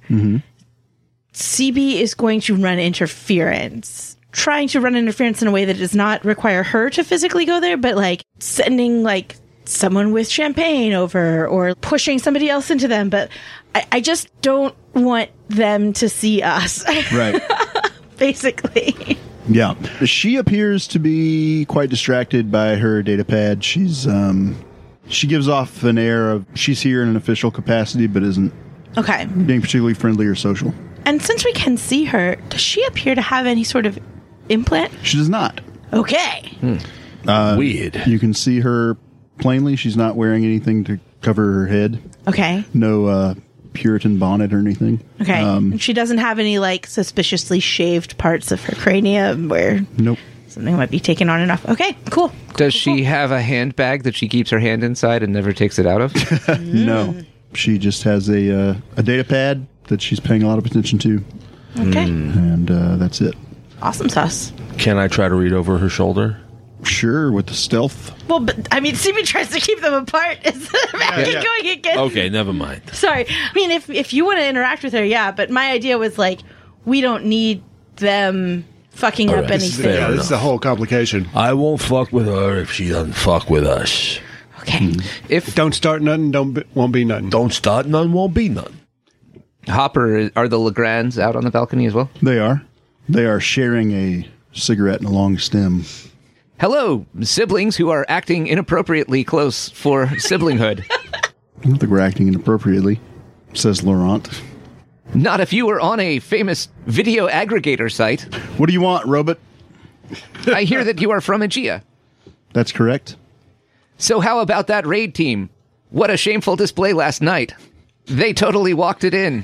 CB is going to run interference. Trying to run interference in a way that does not require her to physically go there, but like sending like someone with champagne over or pushing somebody else into them. But I just don't want them to see us. Right. Basically. Yeah. She appears to be quite distracted by her data pad. She's she gives off an air of she's here in an official capacity, but isn't Okay. being particularly friendly or social. And since we can see her, does she appear to have any sort of implant? She does not. Okay. Weird. You can see her plainly. She's not wearing anything to cover her head. Okay. No Puritan bonnet or anything. Okay. And she doesn't have any like suspiciously shaved parts of her cranium where Nope. something might be taken on and off. Okay, cool. Does she have a handbag that she keeps her hand inside and never takes it out of? No. She just has a data pad that she's paying a lot of attention to, Okay. and that's it. Awesome sauce. Can I try to read over her shoulder? Sure, with the stealth. Well, but I mean, CB tries to keep them apart instead of Mackie going against. Okay, never mind. Sorry. I mean, if you want to interact with her, yeah. But my idea was like, we don't need them fucking up right. anything. Fair This is the whole complication. I won't fuck with her if she doesn't fuck with us. Okay. If Don't start nothing, won't be nothing. Don't start, none won't be none. Hopper, are the Legrands out on the balcony as well? They are. They are sharing a cigarette and a long stem. Hello, siblings who are acting inappropriately close for siblinghood. I don't think we're acting inappropriately, says Laurent. Not if you were on a famous video aggregator site. What do you want, Robot? I hear that you are from Aegea. That's correct. So how about that raid team? What a shameful display last night. They totally walked it in.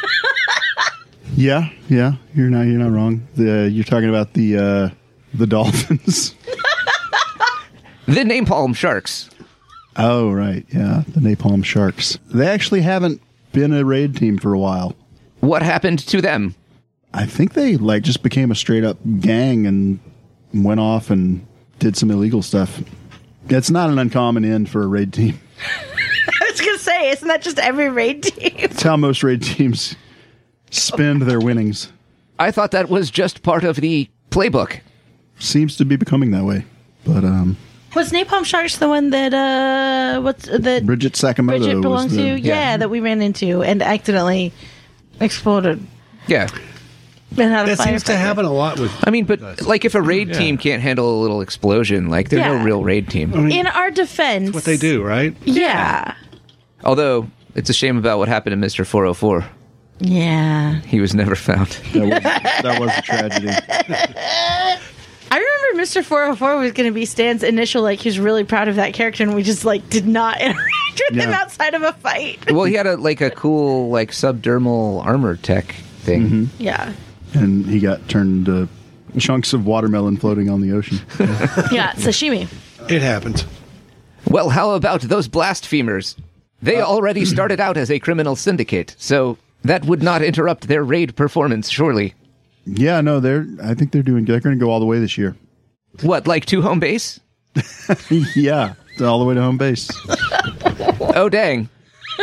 Yeah, you're not wrong. You're talking about the Dolphins. The Napalm Sharks. Oh, right. Yeah, the Napalm Sharks. They actually haven't been a raid team for a while. What happened to them? I think they like just became a straight up gang and went off and did some illegal stuff. It's not an uncommon end for a raid team. I was gonna say, isn't that just every raid team? It's how most raid teams spend their winnings. I thought that was just part of the playbook. Seems to be becoming that way. But Was Napalm Sharks the one that what's that Bridget Sakamoto Bridget was belonged to? Yeah, that we ran into and accidentally exploded Yeah. and had a That seems to firefighter. happen a lot with. I mean, but like if a raid team can't handle a little explosion, like they're Yeah. no real raid team. In our defense, What they do, right? Yeah. Although it's a shame about what happened to Mr. 404. Yeah. He was never found. that was a tragedy. I remember Mr. 404 was going to be Stan's initial, like, he's really proud of that character, and we just, like, did not interact with him Yeah. outside of a fight. Well, he had a cool like subdermal armor tech thing. Yeah. And he got turned into chunks of watermelon floating on the ocean. Yeah, sashimi. It happens. Well, how about those blasphemers? They already started out as a criminal syndicate, so that would not interrupt their raid performance, surely. Yeah, no, I think they're going to go all the way this year. What, like to home base? Yeah, all the way to home base. Oh, dang.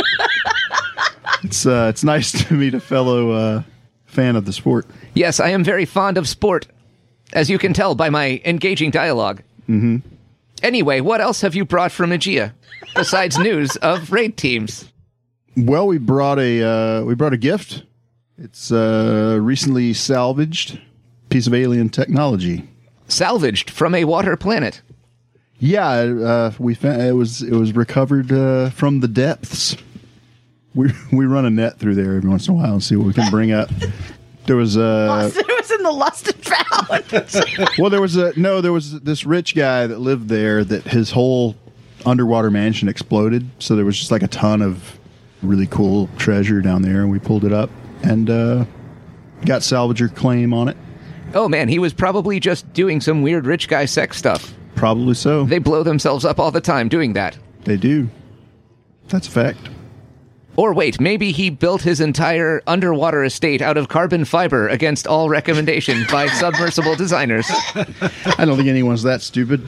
It's nice to meet a fellow fan of the sport. Yes, I am very fond of sport, as you can tell by my engaging dialogue. Mm-hmm. Anyway, what else have you brought from Aegea, besides news of raid teams? Well, we brought a gift. It's a recently salvaged piece of alien technology. Salvaged from a water planet. Yeah, we found it was recovered from the depths. We run a net through there every once in a while and see what we can bring up. There was It was in the Lost and Found. well, there was this rich guy that lived there that his whole underwater mansion exploded. So there was just like a ton of really cool treasure down there, and we pulled it up and got salvager claim on it. Oh man, he was probably just doing some weird rich guy sex stuff. Probably so. They blow themselves up all the time doing that. They do. That's a fact. Or wait, maybe he built his entire underwater estate out of carbon fiber against all recommendation by submersible designers. I don't think anyone's that stupid.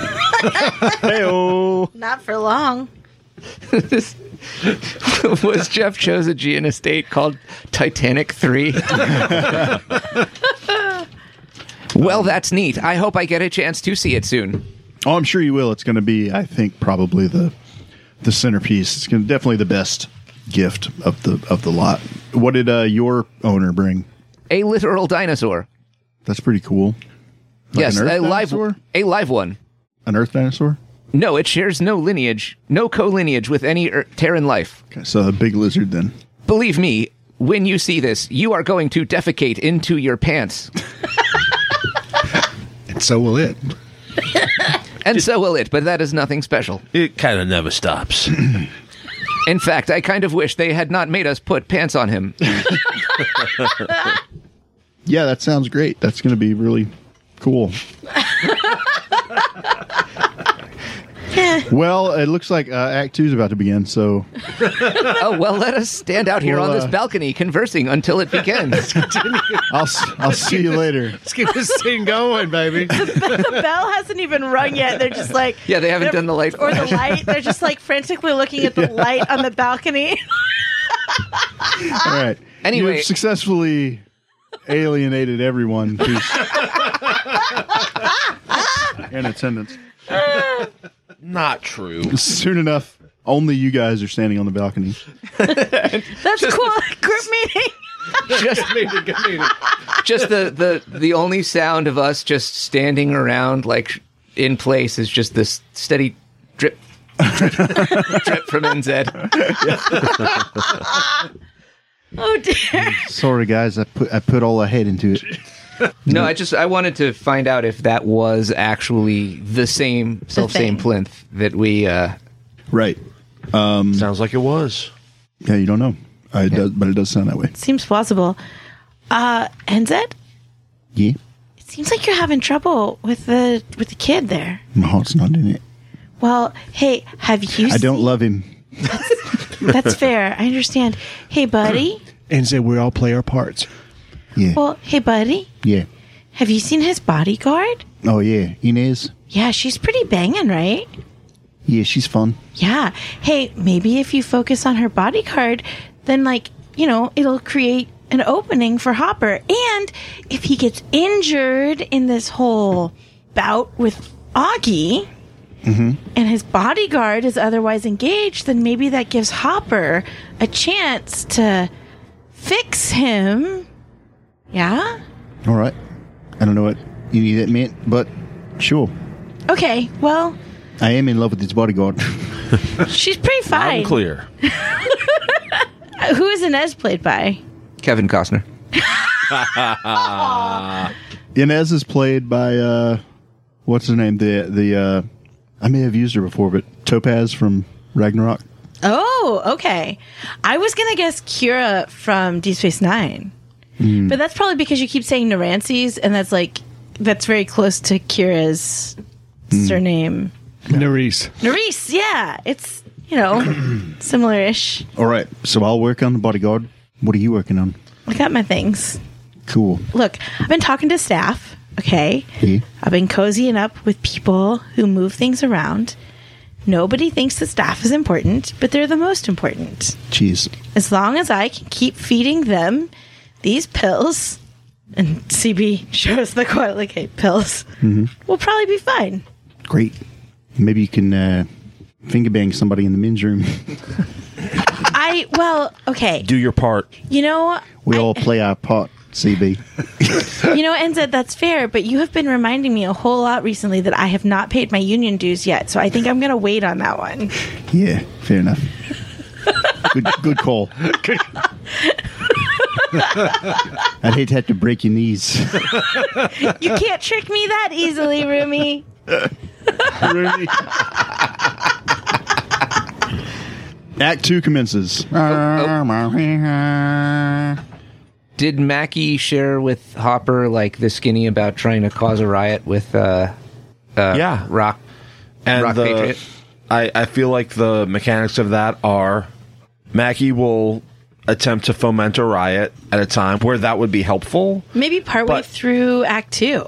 Hey-oh. Not for long. Was Jeff Cho's Aegean estate called Titanic 3? Well, that's neat. I hope I get a chance to see it soon. Oh, I'm sure you will. It's going to be, I think, probably the centerpiece. It's definitely the best gift of the lot. What did your owner bring? A literal dinosaur. That's pretty cool. Like Yes, an Earth a dinosaur? live one. An Earth dinosaur? No, it shares no lineage, no co-lineage with any Terran life. Okay, so a big lizard then. Believe me, when you see this, you are going to defecate into your pants. And so will it. And so will it, but that is nothing special. It kind of never stops. In fact, I kind of wish they had not made us put pants on him. Yeah, that sounds great. That's going to be really cool. Well, it looks like Act 2 is about to begin, so... Oh, well, let us stand out here Well, on this balcony conversing until it begins. I'll see you later. Let's keep this thing going, baby. The bell hasn't even rung yet. They're just like... Yeah, they haven't done the light Or the flash. light. They're just like frantically looking at the light on the balcony. All right. Anyway. You've successfully alienated everyone who's in attendance. Not true. Soon enough, only you guys are standing on the balcony. That's cool. Group meeting. Just the only sound of us just standing around like in place is just this steady drip drip from NZ. Oh dear. Sorry, guys. I put all I had into it. No, I wanted to find out if that was actually the same self-same thing. plinth that we Right. Sounds like it was. Yeah, you don't know. It does, but it does sound that way. Seems plausible. NZ? Yeah. It seems like you're having trouble with the kid there. My heart's not in it. Well, hey, have you I don't love him. That's fair. I understand. Hey, buddy. And say we all play our parts. Yeah. Well, hey, buddy. Yeah. Have you seen his bodyguard? Oh, yeah. Inez? Yeah, she's pretty banging, right? Yeah, she's fun. Yeah. Hey, maybe if you focus on her bodyguard, then, it'll create an opening for Hopper. And if he gets injured in this whole bout with Augie, and his bodyguard is otherwise engaged, then maybe that gives Hopper a chance to fix him. Yeah? All right. I don't know what any of that meant, but sure. Okay, well, I am in love with his bodyguard. she's pretty I'm fine. clear. Who is Inez played by? Kevin Costner. Inez is played by, what's her name? The I may have used her before, but Topaz from Ragnarok. Oh, okay. I was going to guess Kira from Deep Space Nine. But that's probably because you keep saying Narances, and that's very close to Kira's surname. Nerys. Nerys, yeah. It's, similar-ish. All right. So I'll work on the bodyguard. What are you working on? I got my things. Cool. Look, I've been talking to staff, okay? Yeah. I've been cozying up with people who move things around. Nobody thinks the staff is important, but they're the most important. Jeez. As long as I can keep feeding them these pills, and CB shows the Coily Cape pills, we'll probably be fine. Great. Maybe you can finger bang somebody in the men's room. Okay. Do your part. You know, We all play our part, CB. NZ, that's fair, but you have been reminding me a whole lot recently that I have not paid my union dues yet, so I think I'm going to wait on that one. Yeah, fair enough. Good call. I'd hate to have to break your knees. You can't trick me that easily, Rumi. Act 2 commences. Did Mackie share with Hopper like the skinny about trying to cause a riot with Yeah. Rock And Rock Patriot? I feel like the mechanics of that are Mackie will attempt to foment a riot at a time where that would be helpful. Maybe partway But- through Act 2.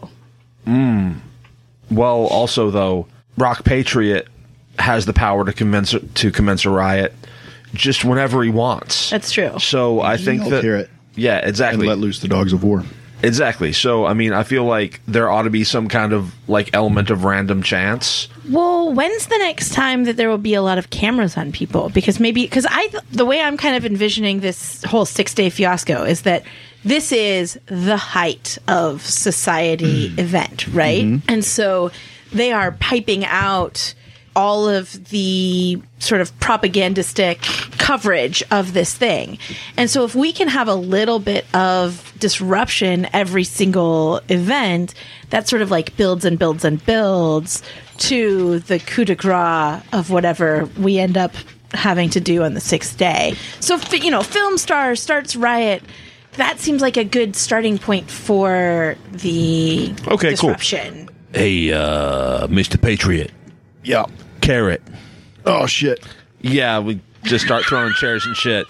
Well, also though, Rock Patriot has the power to commence a riot just whenever he wants. That's true. So I think that Hear it yeah, and exactly. let loose the dogs of war. Exactly. So, I mean, I feel like there ought to be some kind of like element of random chance. Well, when's the next time that there will be a lot of cameras on people? Because the way I'm kind of envisioning this whole 6-day fiasco is that this is the height of society event, right? And so they are piping out all of the sort of propagandistic coverage of this thing. And so if we can have a little bit of disruption every single event, that sort of like builds and builds and builds to the coup de grace of whatever we end up having to do on the 6th day. So, Film Star starts riot. That seems like a good starting point for the Okay, disruption. cool. Hey, Mr. Patriot. Yeah. Carrot. Oh, shit. Yeah, we just start throwing chairs and shit.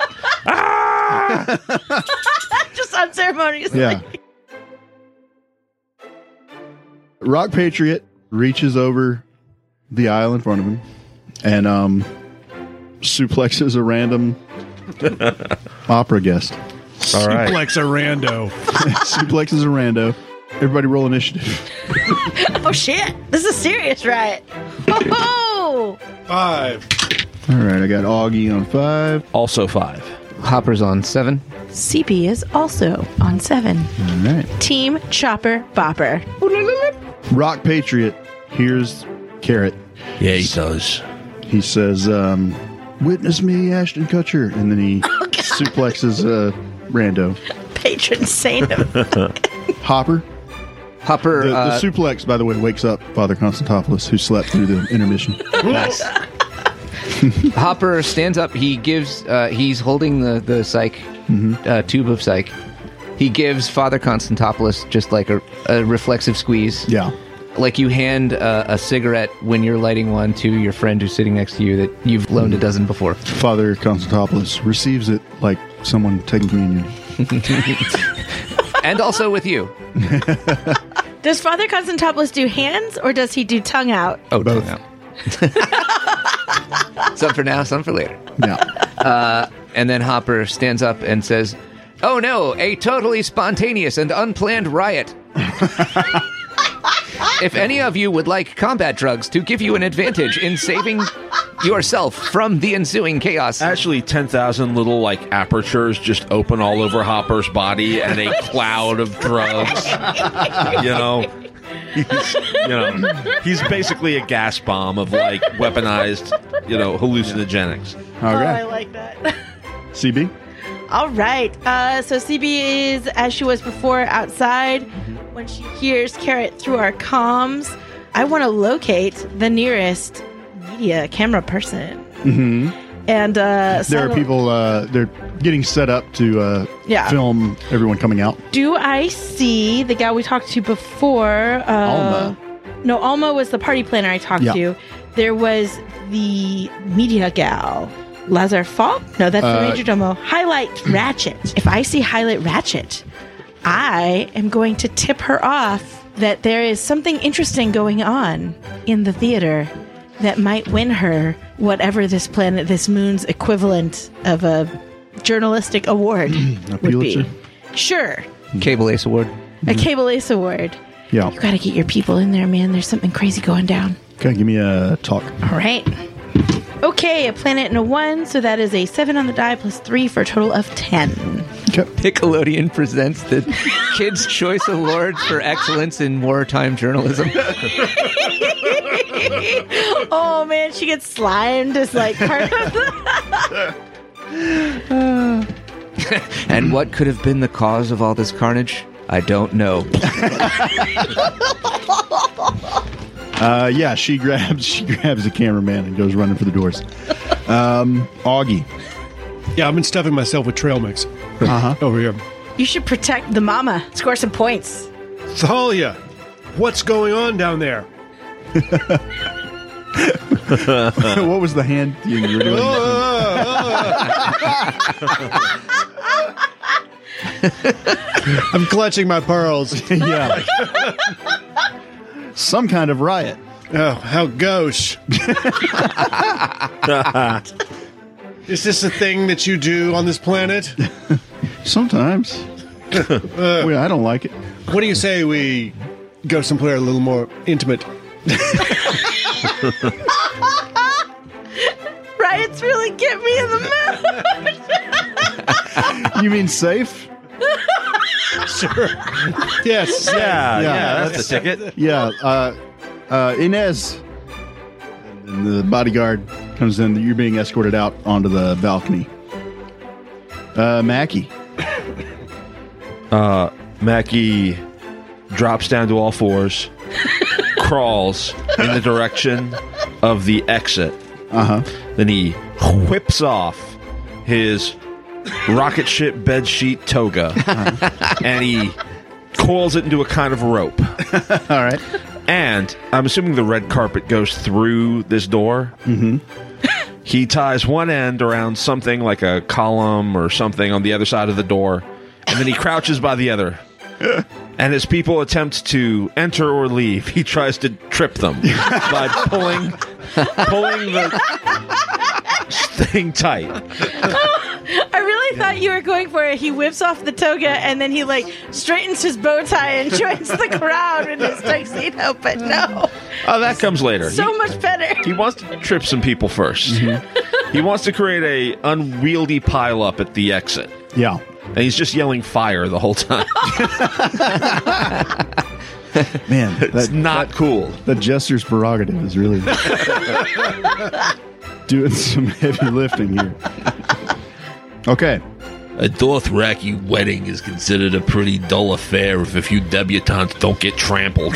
Just unceremoniously. Yeah. Rock Patriot reaches over the aisle in front of him and suplexes a random opera guest. All right. Suplex a rando. Suplexes a rando. Everybody roll initiative. Oh shit! This is serious, right? Oh! 5. All right, I got Augie on 5. Also 5. Hopper's on 7. CB is also on 7. All right. Team Chopper Bopper. Rock Patriot hears Carrot. Yeah, he does. He says, witness me, Ashton Kutcher. And then he suplexes rando. Patron saint of Hopper. Hopper, The suplex, by the way, wakes up Father Constantopoulos, who slept through the intermission. nice. Hopper stands up. He gives. He's holding the psych tube of psych. He gives Father Constantopoulos just like a reflexive squeeze. Yeah. Like you hand a cigarette when you're lighting one to your friend who's sitting next to you that you've loaned a dozen before. Father Constantopoulos receives it like someone taking communion. And also with you. Does Father Constantopoulos do hands or does he do tongue out? Oh, Both. no. Some for now, some for later. Yeah. And then Hopper stands up and says, "Oh no, a totally spontaneous and unplanned riot. If any of you would like combat drugs to give you an advantage in saving yourself from the ensuing chaos." Actually, 10,000 little like apertures just open all over Hopper's body, and a cloud of drugs. He's basically a gas bomb of like weaponized, hallucinogenics. Oh, I Okay. like that. CB? All right. So CB is, as she was before, outside. When she hears Carrot through our comms, I want to locate the nearest media camera person. Mm-hmm. And There are people, they're getting set up to Yeah. film everyone coming out. Do I see the gal we talked to before? Alma. No, Alma was the party planner I talked Yeah. to. There was the media gal. Lazar Falk? No, that's the Major Domo. Highlight Ratchet. If I see Highlight Ratchet, I am going to tip her off that there is something interesting going on in the theater. that might win her whatever this moon's equivalent of a journalistic award would be. Pulitzer? Sure. Cable Ace Award. A Cable Ace Award. Yeah. You gotta get your people in there, man. There's something crazy going down. Okay, give me a talk. All right. Okay, a planet and a 1, so that is a 7 on the die plus 3 for a total of 10. Okay. Nickelodeon presents the Kids' Choice Award for Excellence in Wartime Journalism. Oh man, she gets slimed as like part of the. And what could have been the cause of all this carnage? I don't know. Yeah, she grabs the cameraman and goes running for the doors. Augie. Yeah, I've been stuffing myself with trail mix. Over here. You should protect the mama. Score some points. Thalia, what's going on down there? What was the hand you were doing? I'm clutching my pearls. Yeah. Some kind of riot. Oh, how gauche. Is this a thing that you do on this planet? Sometimes. Well, I don't like it. What do you say we go somewhere a little more intimate? Riots really get me in the mood. You mean safe? Sure. Yes. Yeah, that's a ticket. Yeah. Inez. And the bodyguard comes in. You're being escorted out onto the balcony. Mackie. Mackie drops down to all fours, crawls in the direction of the exit. Then he whips off his rocket ship bedsheet toga, and he coils it into a kind of rope. All right. And I'm assuming the red carpet goes through this door. Mm-hmm. He ties one end around something like a column or something on the other side of the door, and then he crouches by the other. And as people attempt to enter or leave, he tries to trip them by pulling the thing tight. I really thought you were going for it. He whips off the toga and then he like straightens his bow tie and joins the crowd in his tuxedo. But no, Oh, that comes later. so much better. He wants to trip some people first. He wants to create a unwieldy pileup at the exit. Yeah. And he's just yelling fire the whole time. Man, It's not cool. that jester's prerogative is really doing some heavy lifting here. Okay. A Dothraki wedding is considered a pretty dull affair if a few debutantes don't get trampled.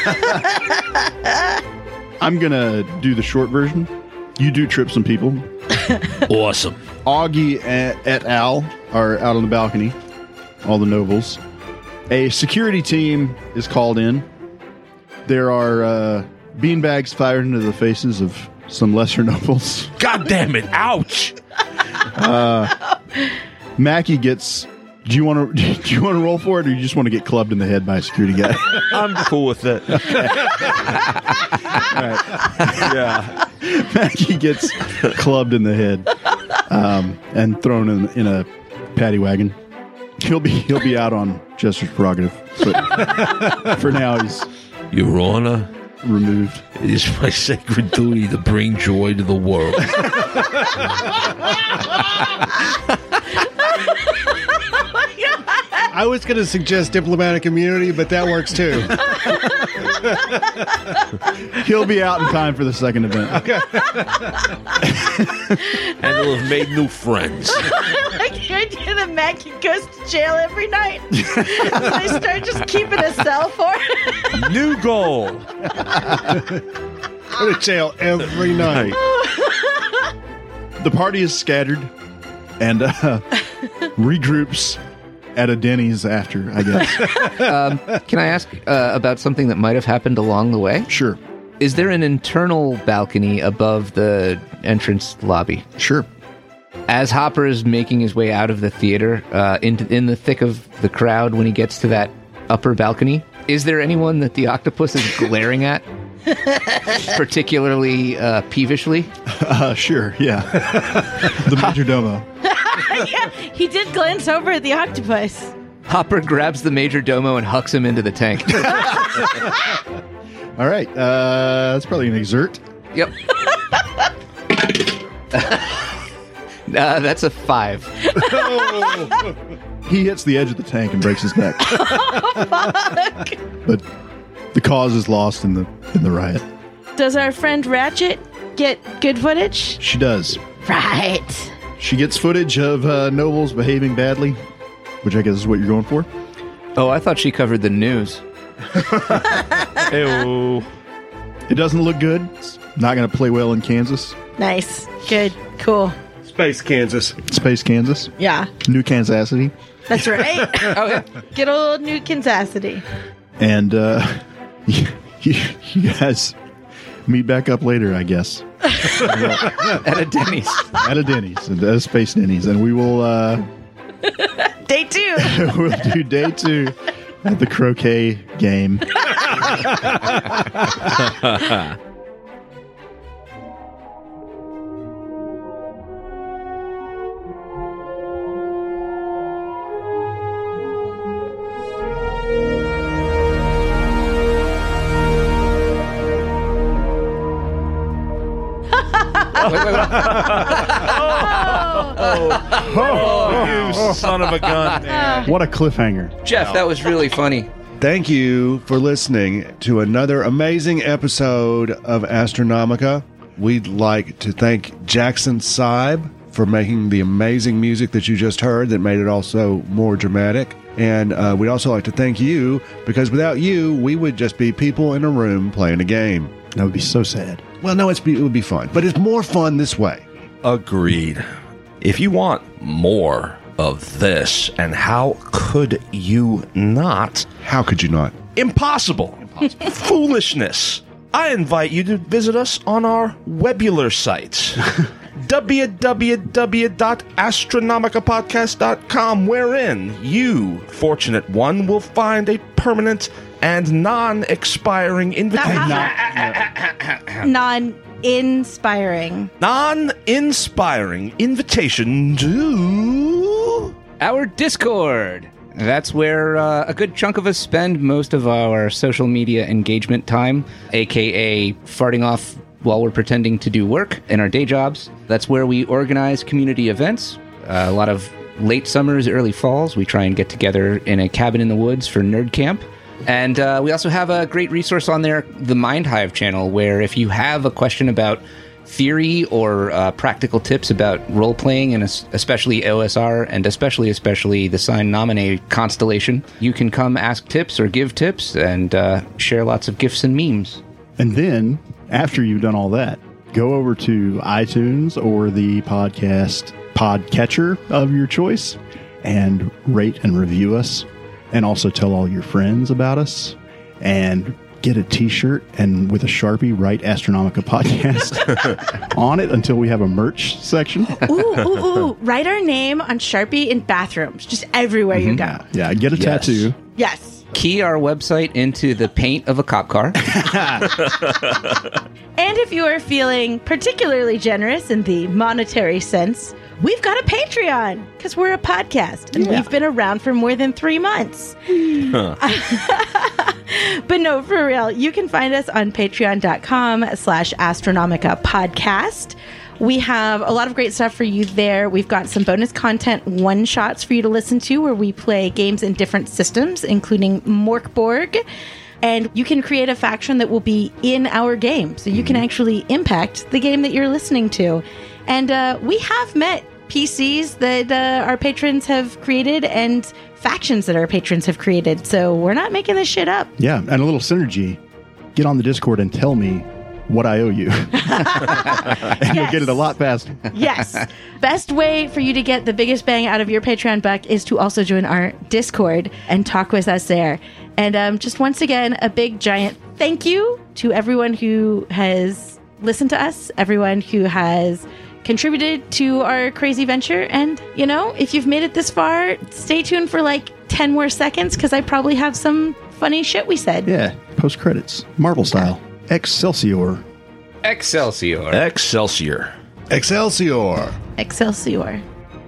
I'm going to do the short version. You do trip some people. Awesome. Augie et al. Are out on the balcony. All the nobles. A security team is called in. There are beanbags fired into the faces of some lesser nobles. God damn it. Ouch. Mackie gets... Do you want to roll for it, or you just want to get clubbed in the head by a security guy? I'm cool with it. Yeah. Mackie gets clubbed in the head and thrown in a paddy wagon. He'll be out on Jester's prerogative, but for now he's Your Honor, removed. it is my sacred duty to bring joy to the world. I was going to suggest diplomatic immunity, but that works too. He'll be out in time for the second event. And he'll have made new friends. Like the idea that Mackie goes to jail every night. They start just keeping a cell for him. New goal. Go to jail every night. The party is scattered and regroups at a Denny's after, I guess. Can I ask about something that might have happened along the way? Sure. Is there an internal balcony above the entrance lobby? Sure. As Hopper is making his way out of the theater, in the thick of the crowd when he gets to that upper balcony, is there anyone that the octopus is glaring at? Particularly peevishly. Sure, yeah. The major domo. Yeah, he did glance over at the octopus. Hopper grabs the major domo and hucks him into the tank. All right, that's probably an exert. Yep. That's a 5. He hits the edge of the tank and breaks his neck. Fuck. But the cause is lost in the riot. Does our friend Ratchet get good footage? She does. Right. She gets footage of nobles behaving badly, which I guess is what you're going for. Oh, I thought she covered the news. Ew. It doesn't look good. It's not going to play well in Kansas. Nice. Good. Cool. Space Kansas. Space Kansas. Yeah. New Kansas City. That's right. Oh, yeah. Good old New Kansas City. And you guys meet back up later, I guess. At a Denny's. At a Denny's. At a Space Denny's. And we will... Day 2. we'll do day 2 at the croquet game. You son of a gun. What a cliffhanger. Jeff, that was really funny. Thank you for listening to another amazing episode of Astronomica. We'd like to thank Jackson Seib for making the amazing music that you just heard that made it also more dramatic. And we'd also like to thank you, because without you, we would just be people in a room playing a game. That would be so sad. Well, no, it would be fun. But it's more fun this way. Agreed. If you want more of this, and how could you not? How could you not? Impossible. Foolishness. I invite you to visit us on our webular site. www.astronomicapodcast.com, wherein you, fortunate one, will find a permanent and non-expiring invitation. Non-inspiring invitation to Our Discord. That's where a good chunk of us spend most of our social media engagement time, aka farting off while we're pretending to do work in our day jobs. That's where we organize community events. A lot of late summers, early falls, we try and get together in a cabin in the woods for Nerd Camp. And we also have a great resource on there, the Mind Hive channel, where if you have a question about theory or practical tips about role-playing, and especially OSR, and especially the Sign Nominee constellation, you can come ask tips or give tips and share lots of gifs and memes. And then, after you've done all that, go over to iTunes or the podcatcher of your choice and rate and review us. And also tell all your friends about us. And get a t-shirt and with a Sharpie write Astronomica Podcast on it until we have a merch section. Ooh. Write our name on Sharpie in bathrooms, just everywhere you go. Yeah, get a tattoo. Yes. Key our website into the paint of a cop car. And if you are feeling particularly generous in the monetary sense, we've got a Patreon, because we're a podcast, and we've been around for more than 3 months. But no, for real, you can find us on patreon.com/Astronomica Podcast. We have a lot of great stuff for you there. We've got some bonus content, one-shots for you to listen to, where we play games in different systems, including Morkborg. And you can create a faction that will be in our game, so you can actually impact the game that you're listening to. And we have met PCs that our patrons have created and factions that our patrons have created. So we're not making this shit up. Yeah, and a little synergy. Get on the Discord and tell me what I owe you. And you'll get it a lot faster. Yes. Best way for you to get the biggest bang out of your Patreon buck is to also join our Discord and talk with us there. And just once again, a big giant thank you to everyone who has listened to us, everyone who has contributed to our crazy venture. And, you know, if you've made it this far, stay tuned for like 10 more seconds, because I probably have some funny shit we said. Yeah, post credits, Marvel style. Excelsior. Excelsior. Excelsior. Excelsior. Excelsior.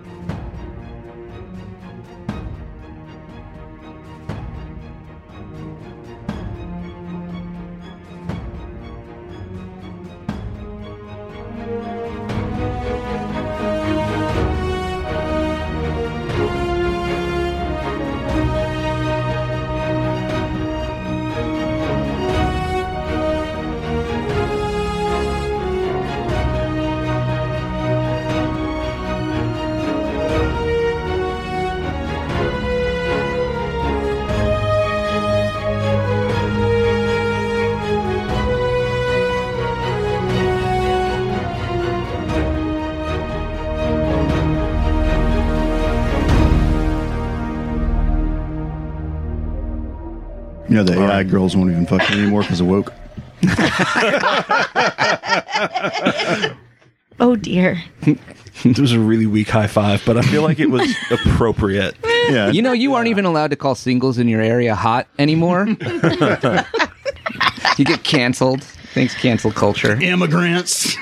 You know, the AI girls won't even fuck you anymore because of woke. Oh dear. It was a really weak high five, but I feel like it was appropriate. Yeah. You know, you aren't even allowed to call singles in your area hot anymore. You get canceled. Thanks, cancel culture. Immigrants.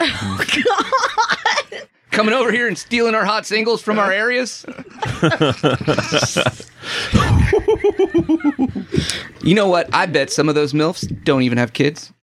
Coming over here and stealing our hot singles from our areas. You know what? I bet some of those MILFs don't even have kids.